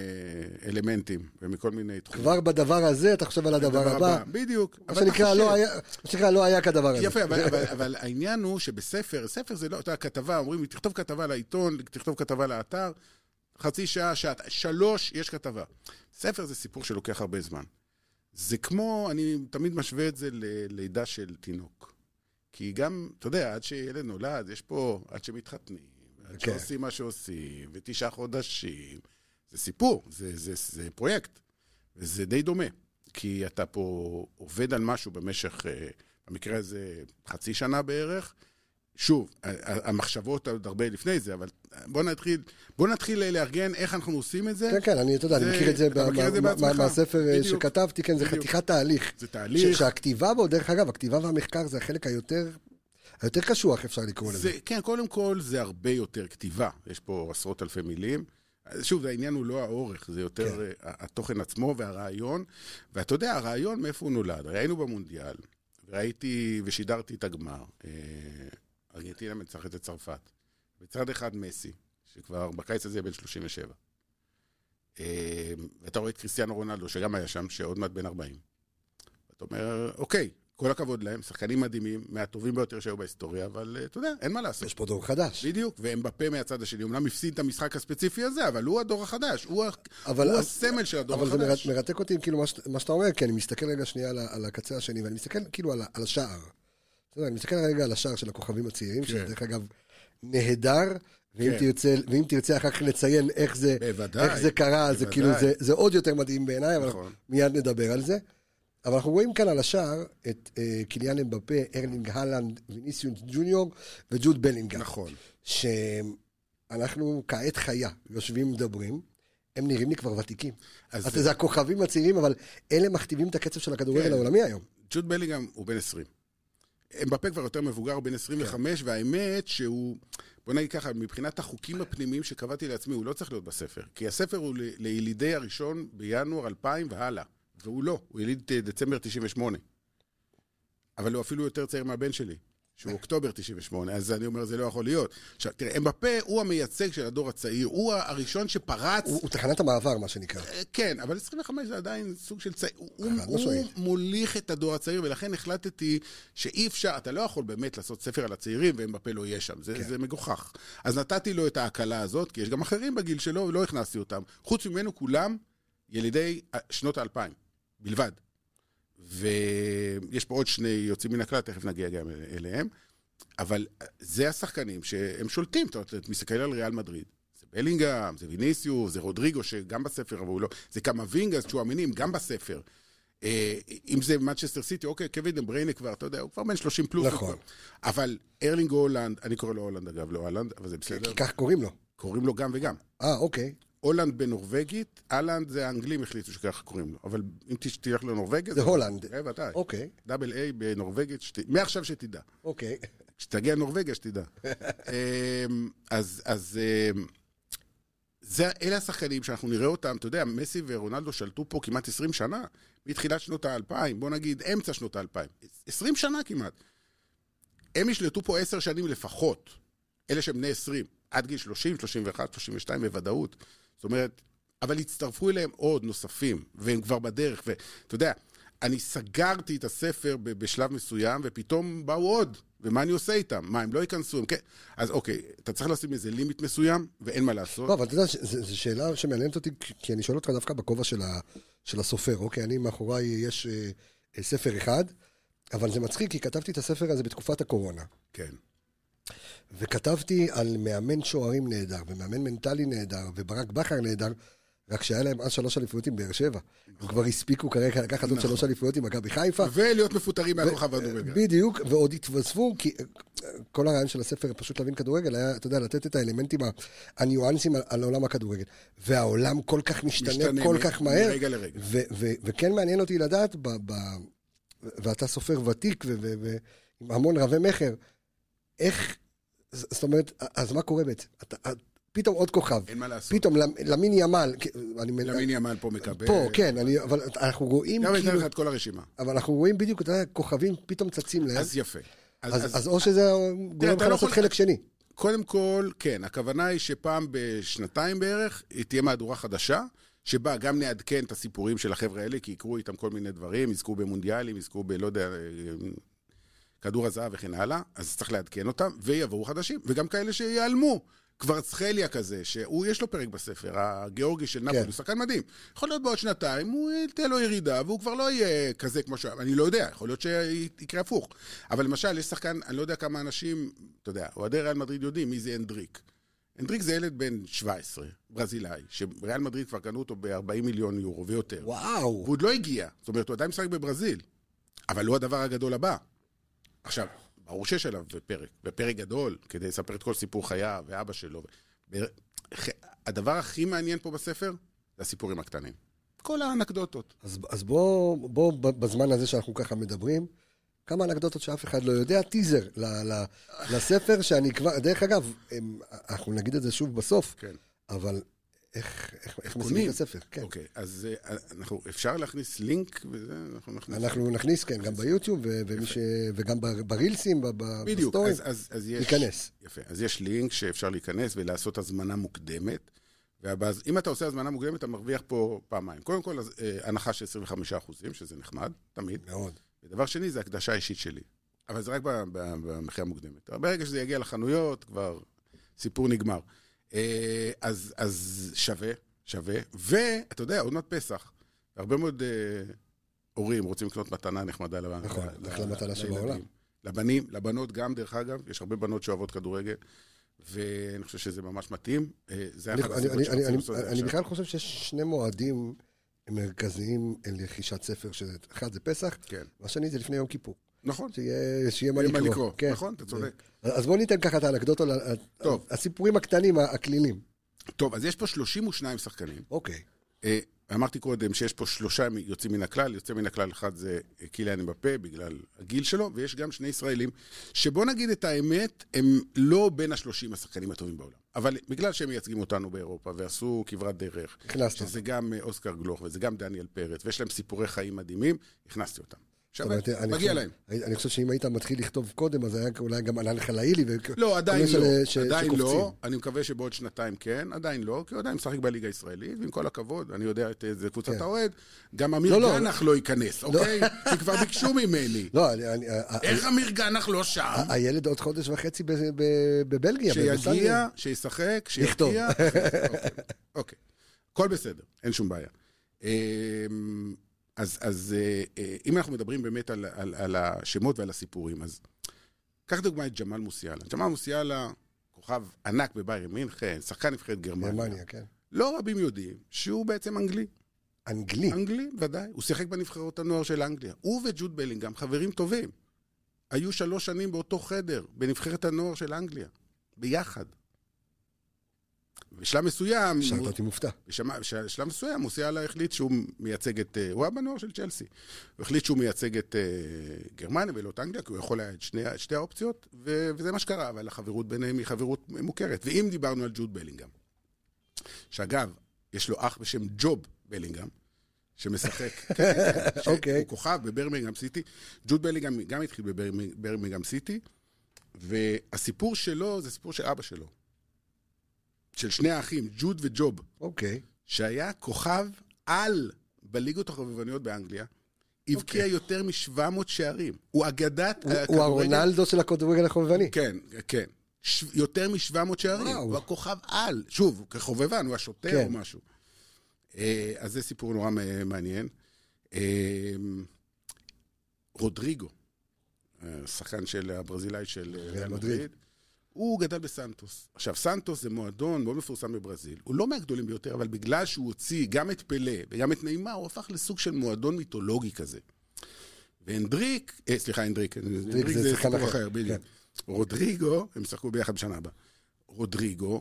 אלמנטים, ומכל מיני תחומים. כבר בדבר הזה, אתה חושב על הדבר הבא. בדיוק. מה שנקרא, לא היה כדבר הזה. יפה, אבל העניין הוא שבספר, ספר זה לא, אתה כתבה, אומרים, תכתוב כתבה לעיתון, תכתוב כתבה לאתר, חצי שעה, 3, יש כתבה. ספר זה סיפור שלוקח הרבה זמן. זה כמו, אני תמיד משווה את זה ללידה של תינוק. כי גם, אתה יודע, עד שילד נולד, יש פה, עד שמתחתנים, עד שעושים מה שעושים, 9 חודשים, זה סיפור, זה פרויקט, וזה די דומה, כי אתה פה עובד על משהו במשך, במקרה הזה, חצי שנה בערך, שוב, המחשבות עוד הרבה לפני זה, אבל בוא נתחיל לארגן איך אנחנו עושים את זה. כן, כן, אני מכיר את זה מהספר שכתבתי, כן, זה חתיכת תהליך. זה תהליך. שהכתיבה בו, דרך אגב, הכתיבה והמחקר זה החלק היותר קשוח, אפשר לקרוא לזה. כן, קודם כל זה הרבה יותר כתיבה, יש פה עשרות אלפי מילים. שוב, העניין הוא לא האורך, זה יותר התוכן עצמו והרעיון. ואתה יודע, הרעיון מאיפה הוא נולד? היינו במונדיאל, וראיתי ושידרתי את הגמר. ארגנטינה מנצחת את צרפת. בצד אחד מסי, שכבר בקיץ הזה בן 37. ואתה רואה את קריסטיאנו רונלדו, שגם היה שם, שעוד מעט בן 40. ואתה אומר, אוקיי, כל הכבוד להם, שחקנים מדהימים, מהטובים ביותר שהיו בהיסטוריה, אבל אתה יודע, אין מה לעשות. יש פה דור חדש. בדיוק, והם בפה מהצד השני, אומנם הפסיד את המשחק הספציפי הזה, אבל הוא הדור החדש, הוא הסמל של הדור החדש. אבל זה מרתק אותי, כאילו, מה שאתה אומר, כי אני מסתכל רגע שנייה על הקצה השני, ואני מסתכל כאילו על השער. אני מסתכל רגע על השער של הכוכבים הצעירים, שדרך אגב נהדר, ואם תרצה אחר כך לציין איך זה קרה, זה כאילו, זה עוד יותר מדהים בעיניי, אבל מיד נדבר על זה. אבל אנחנו רואים כאן על השער את קיליאן אמבפה, ארלינג הלנד, ויניסיוס ג'וניור וג'וד בלינגהאם. נכון. שאנחנו כעת חיה, יושבים מדברים, הם נראים לי כבר ותיקים. אז זה הכוכבים הצעירים, אבל אלה מכתיבים את הקצב של הכדורגל העולמי היום. ג'וד בלינגהאם הוא בן 20. אמבפה כבר יותר מבוגר, הוא בן 25, והאמת שהוא, בוא נגיד ככה, מבחינת החוקים הפנימיים שקבעתי לעצמי, הוא לא צריך להיות בספר. כי הספר הוא לילידי הראשון בינואר 2000 והלאה. והוא לא, הוא יליד דצמבר 98. אבל הוא אפילו יותר צעיר מהבן שלי, שהוא אוקטובר 98, אז אני אומר, זה לא יכול להיות. עכשיו, תראה, אמבפה הוא המייצג של הדור הצעיר, הוא הראשון שפרץ... הוא תחנת המעבר, מה שנקרא. כן, אבל 25 זה עדיין סוג של צעיר. הוא מוליך את הדור הצעיר, ולכן החלטתי שאי אפשר, אתה לא יכול באמת לעשות ספר על הצעירים, ואמבפה לא יהיה שם, זה מגוחך. אז נתתי לו את ההקלה הזאת, כי יש גם אחרים בגיל שלו, ולא הכנסתי אותם. חוץ ממנו כולם ילידי שנות ה-2000. בלבד. ויש פה עוד 2 יוצאים מן הכלל, תכף נגיע גם אליהם, אבל זה השחקנים שהם שולטים, אתה מסתכל על ריאל מדריד, זה בלינגהאם, זה ויניסיוס, זה רודריגו, שגם בספר, אבל הוא לא, זה קמבינגה, צ'ואמינים, גם בספר. אם זה מנצ'סטר סיטי, אוקיי, קווין דה בריינה כבר, אתה יודע, הוא כבר בן 30 פלוס. נכון. אבל ארלינג הולנד, אני קורא לו הולנד אגב, לא הולנד, אבל זה בסדר. כי כך קוראים לו. קוראים לו גם וגם. אוקיי. הולנד בנורווגית, הלנד זה האנגלים החליטו שככה קוראים לו, אבל אם תלך לנורווגיה... זה הולנד. בוודאי. אוקיי. דאבל איי בנורווגית, מעכשיו שתדע. אוקיי. כשתגיע לנורווגיה שתדע. אז אלה השחקנים שאנחנו נראה אותם, אתה יודע, מסי ורונלדו שלטו פה כמעט 20 שנה, מתחילת שנות ה-2000, בוא נגיד אמצע שנות ה-2000, 20 שנה כמעט. הם ישלטו פה 10 שנים לפחות, אלה שהם בני 20. עד גיל 30, 31, 32 בוודאות. זאת אומרת, אבל הצטרפו אליהם עוד נוספים, והם כבר בדרך, ואתה יודע, אני סגרתי את הספר בשלב מסוים, ופתאום באו עוד, ומה אני עושה איתם? מה, הם לא ייכנסו? אז אוקיי, אתה צריך לשים איזה לימיט מסוים, ואין מה לעשות. לא, אבל אתה יודע, זו שאלה שמעניינת אותי, כי אני שואל אותך דווקא בכובע של הסופר, אוקיי, אני מאחוריי יש ספר אחד, אבל זה מצחיק, כי כתבתי את הספר הזה בתקופת הקורונה. כן. וכתבתי על מאמן שוערים נהדר, ומאמן מנטלי נהדר, וברק בכר נהדר, רק שהיה להם אז 3 אליפויות עם באר שבע. הם כבר הספיקו כרגע לקחת עוד 3 אליפויות עם מכבי חיפה. ולהיות מפוטרים מהכוכב הדורגל. בדיוק, ועוד התווספו, כי כל הרעיון של הספר פשוט להבין כדורגל, היה, אתה יודע, לתת את האלמנטים, הניואנסים על עולם הכדורגל. והעולם כל כך משתנה כל כך מהר. מרגע לרגע. וכן מעניין אותי לדעת, ואתה סופר ותיק, ועם המון רבי מחר, איך, זאת אומרת, אז מה קורה בעצם? פתאום עוד כוכב. אין מה לעשות. פתאום למין ימל. למין ימל פה מקבל. פה, כן, אבל אנחנו רואים גם אתן לך את כל הרשימה. אבל אנחנו רואים בדיוק, אתה יודע, כוכבים פתאום צצים להם. אז יפה. אז או שזה גורם לך לעשות חלק שני. קודם כל, כן, הכוונה היא שפעם בשנתיים בערך, היא תהיה מהדורה חדשה, שבה גם נעדכן את הסיפורים של החבר'ה האלה, כי יקרו איתם כל מיני דברים, יזכו במונדיאלים, יזכו לא יודע, כדור הזהב וכן הלאה, אז צריך לעדכן אותם, ויבואו חדשים, וגם כאלה שיעלמו. כבר צחליה כזה, שהוא יש לו פרק בספר, הגיאורגי של נפולי, הוא שחקן מדהים. יכול להיות בעוד שנתיים, הוא תהיה לו ירידה, והוא כבר לא יהיה כזה כמו אני לא יודע, יכול להיות שיקרה הפוך. אבל למשל, יש שחקן, אני לא יודע כמה אנשים, אתה יודע, אוהדי ריאל מדריד יודעים מי זה אנדריק. אנדריק זה ילד בן 17, ברזילאי, שריאל מדריד כבר קנו אותו ב-40 מיליון יורו ויותר. וואו. והוא עוד לא הגיע, זאת אומרת, הוא עדיין משחק בברזיל, אבל לא הדבר הגדול הבא. עכשיו, ברור שיש עליו בפרק גדול, כדי לספר את כל סיפור חייו ואבא שלו. הדבר הכי מעניין פה בספר, זה הסיפורים הקטנים. כל האנקדוטות. אז בוא בזמן הזה שאנחנו ככה מדברים, כמה אנקדוטות שאף אחד לא יודע, טיזר לספר שאני כבר, דרך אגב, אנחנו נגיד את זה שוב בסוף, כן. אבל איך משיגים את הספר? כן. אוקיי, אז אפשר להכניס לינק וזה, אנחנו נכניס, כן, גם ביוטיוב, וגם ברילסים, בסטורים. בדיוק, אז יש... להיכנס. יפה, אז יש לינק שאפשר להיכנס ולעשות הזמנה מוקדמת, ואם אתה עושה הזמנה מוקדמת, אתה מרוויח פה פעמיים. קודם כל, הנחה של 25%, שזה נחמד, תמיד. מאוד. ודבר שני, זה הקדשה האישית שלי. אבל זה רק במחיר המוקדמת. ברגע שזה יגיע לחנויות, כבר סיפור נגמר. אז שווה, ואתה יודע, עוד מעט פסח, הרבה מאוד הורים רוצים לקנות מתנה נחמדה לבן. נכון, אחלה מתנה שבעולם. לבנים, לבנות גם, דרך אגב, יש הרבה בנות שאוהבות כדורגל, ואני חושב שזה ממש מתאים. אני בכלל חושב שיש 2 מועדים מרכזיים לרכישת ספר, אחד זה פסח, והשני זה לפני יום כיפור. נכון. שיהיה מה לקרוא. נכון, אתה צודק. אז בוא ניתן ככה את האנקדוטות, הסיפורים הקטנים, הכלילים. טוב, אז יש פה 32 שחקנים. אוקיי. אמרתי קודם שיש פה 3 יוצאים מן הכלל, יוצא מן הכלל אחד זה קיליאן אמבפה בגלל הגיל שלו, ויש גם 2 ישראלים, שבוא נגיד את האמת, הם לא בין ה-30 השחקנים הטובים בעולם. אבל בגלל שהם מייצגים אותנו באירופה, ועשו כברת דרך, שזה גם אוסקר גלוך, וזה גם דניאל פרץ, ויש להם סיפורי חיים מדהימים, הכנסתי אותם. מגיע להם. אני חושב שאם היית מתחיל לכתוב קודם, אז היה אולי גם עלה לך לאילי. לא, עדיין לא. אני מקווה שבעוד שנתיים כן, עדיין לא, כי הוא עדיין משחק בליגה הישראלית, ועם כל הכבוד, אני יודע את זה קבוצת האוהד, גם אמיר גנח לא ייכנס, אוקיי? כי כבר ביקשו ממני. איך אמיר גנח לא שם? הילד עוד חודש וחצי בבלגיה. שיגיע, שישחק, שיגיע. אוקיי. הכל בסדר, אין שום בעיה. אז אם אנחנו מדברים באמת על השמות ועל הסיפורים, אז קח דוגמה את ג'מאל מוסיאלה. ג'מאל מוסיאלה, כוכב ענק בביירן מינכן, שחקן נבחרת גרמניה. כן. לא רבים יודעים שהוא בעצם אנגלי. אנגלי? אנגלי, ודאי. הוא שיחק בנבחרות הנוער של אנגליה. הוא וג'וד בלינגהאם, חברים טובים. היו 3 שנים באותו חדר, בנבחרת הנוער של אנגליה. ביחד. בשלב מסוים... שאלת אותי מופתע. בשלב מסוים, מוסיאלה החליט שהוא מייצג את... הוא היה בנוער של צ'לסי. הוא החליט שהוא מייצג את גרמניה ולא את אנגליה, כי הוא יכול היה את שתי האופציות, וזה מה שקרה, אבל החברות ביניהם היא חברות מוכרת. ואם דיברנו על ג'וד בלינגהאם, שאגב, יש לו אח בשם ג'וב בלינגהאם, שמשחק, הוא כוכב בברמינגהאם סיטי. ג'וד בלינגהאם גם התחיל בברמינגהאם סיטי, והסיפור שלו זה סיפור של אבא שלו. של 2 האחים, ג'וד וג'וב. אוקיי. שהיה כוכב על בליגות החובבניות באנגליה, הבקיע יותר מ-700 שערים. הוא אגדת... הוא הרונלדו של הכדורגל החובבני. כן, כן. יותר מ-700 שערים. הוא הכוכב על. שוב, כחובבן, הוא השוטר או משהו. אז זה סיפור נורא מעניין. רודריגו, שחקן של הברזילאי של ריאל מדריד, הוא גדל בסנטוס. עכשיו, סנטוס זה מועדון מאוד מפורסם בברזיל. הוא לא מהגדולים ביותר, אבל בגלל שהוא הוציא גם את פלה וגם את נעימה, הוא הפך לסוג של מועדון מיתולוגי כזה. ואנדריק, אנדריק זה סיפור אחר, בדיוק. רודריגו, הם שחקו ביחד בשנה הבאה. רודריגו,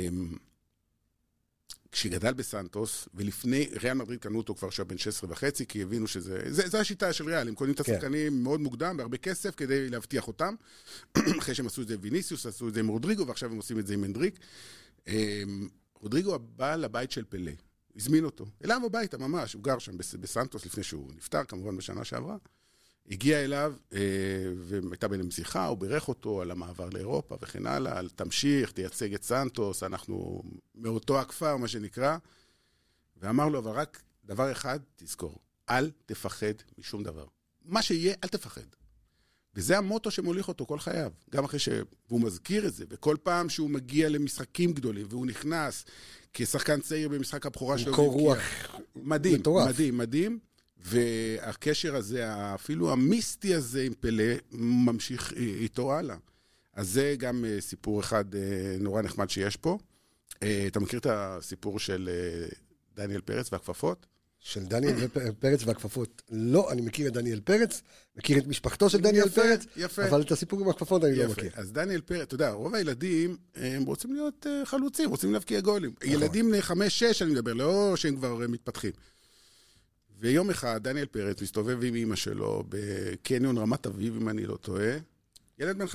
כשגדל בסנטוס, ולפני, ריאל מדריד קנו אותו כבר בן 16.5, כי הבינו זה השיטה של ריאל, הם קונים את השחקנים מאוד מוקדם, בהרבה כסף, כדי להבטיח אותם. אחרי שהם עשו את זה עם ויניסיוס, עשו את זה עם רודריגו, ועכשיו הם עושים את זה עם אנדריק. רודריגו בא לבית של פלה, הזמין אותו, אליו הביתה ממש, הוא גר שם בסנטוס, לפני שהוא נפטר, כמובן בשנה שעברה. הגיע אליו, והייתה ביניהם שיחה, הוא בירך אותו על המעבר לאירופה וכן הלאה, על תמשיך, תייצג את סנטוס, אנחנו מאותו הכפר, מה שנקרא, ואמר לו, אבל רק דבר אחד, תזכור, אל תפחד משום דבר. מה שיהיה, אל תפחד. וזה המוטו שמוליך אותו כל חייו, גם אחרי שהוא מזכיר את זה, וכל פעם שהוא מגיע למשחקים גדולים, והוא נכנס כשחקן צעיר במשחק הבכורה שלו, קור רוח מדהים, מטורף. מדהים, מדהים. והקשר הזה, אפילו המיסטי הזה עם פלה, ממשיך איתו הלאה. אז זה גם סיפור אחד נורא נחמד שיש פה. אתה מכיר את הסיפור של דניאל פרץ והכפפות? של דניאל פרץ והכפפות. לא, אני מכיר את דניאל פרץ, מכיר את משפחתו של דניאל פרץ, אבל את הסיפור עם הכפפות אני לא מכיר. אז דניאל פרץ, אתה יודע, רוב הילדים, הם רוצים להיות חלוצים, רוצים להבקיע גולים. ילדים 5-6, אני מדבר, לא שהם כבר מתפתחים. ויום אחד דניאל פרץ מסתובב עם אמא שלו בקניון רמת אביב, אם אני לא טועה, ילד בן 5-6,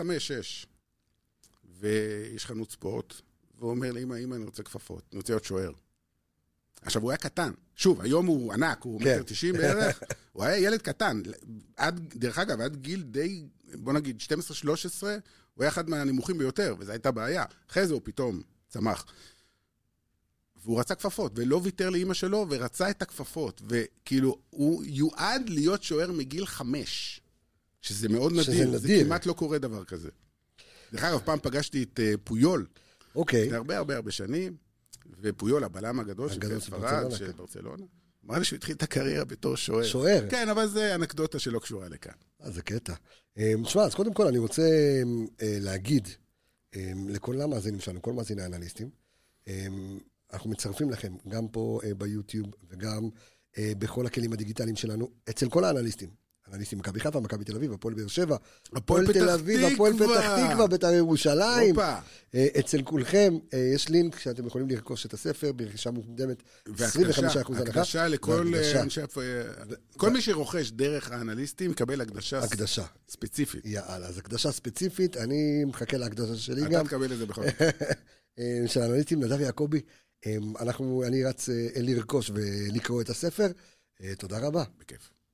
ויש חנות ספורט, והוא אומר לאמא, אני רוצה כפפות, אני רוצה להיות שוער. עכשיו, הוא היה קטן. שוב, היום הוא ענק, הוא 1.90 בערך, הוא היה ילד קטן. דרך אגב, עד גיל די, בוא נגיד, 12-13, הוא היה אחד מהנמוכים ביותר, וזו הייתה בעיה. אחרי זה הוא פתאום צמח. והוא רצה כפפות, ולא ויתר לאמא שלו, ורצה את הכפפות, וכאילו, הוא יועד להיות שוער מגיל 5, שזה מאוד נדיר, זה כמעט לא קורה דבר כזה. דרך אגב, פעם פגשתי את פויול, זה הרבה שנים, ופויול, הבלם הגדול של ספרד, של ברצלונה, אמר לי שהוא התחיל את הקריירה בתור שוער. שוער? כן, אבל זה אנקדוטה שלא קשורה לכאן. זה קטע. תשמע, אז קודם כל אני רוצה להגיד לכל המאזינים שלנו, כל מאזיני האנליסטים, אנחנו מצרפים לכם, גם פה ביוטיוב וגם בכל הכלים הדיגיטליים שלנו, אצל כל האנליסטים. אנליסטים מכבי חיפה, מכבי תל אביב, הפועל באר שבע, הפועל תל אביב, הפועל פתח תקווה, בית"ר ירושלים. אצל כולכם יש לינק שאתם יכולים לרכוש את הספר, ברכישה מוקדמת 25% הנחה. הקדשה לכל אנשי... כל מי שרוכש דרך האנליסטים מקבל הקדשה ספציפית. יאללה, אז הקדשה ספציפית, אני מחכה להקדשה שלי גם. אתה תקבל את זה בכל זאת. של האנליסטים, נדב יעקבי, אני רץ לרכוש ולקרוא את הספר. תודה רבה. בכיף.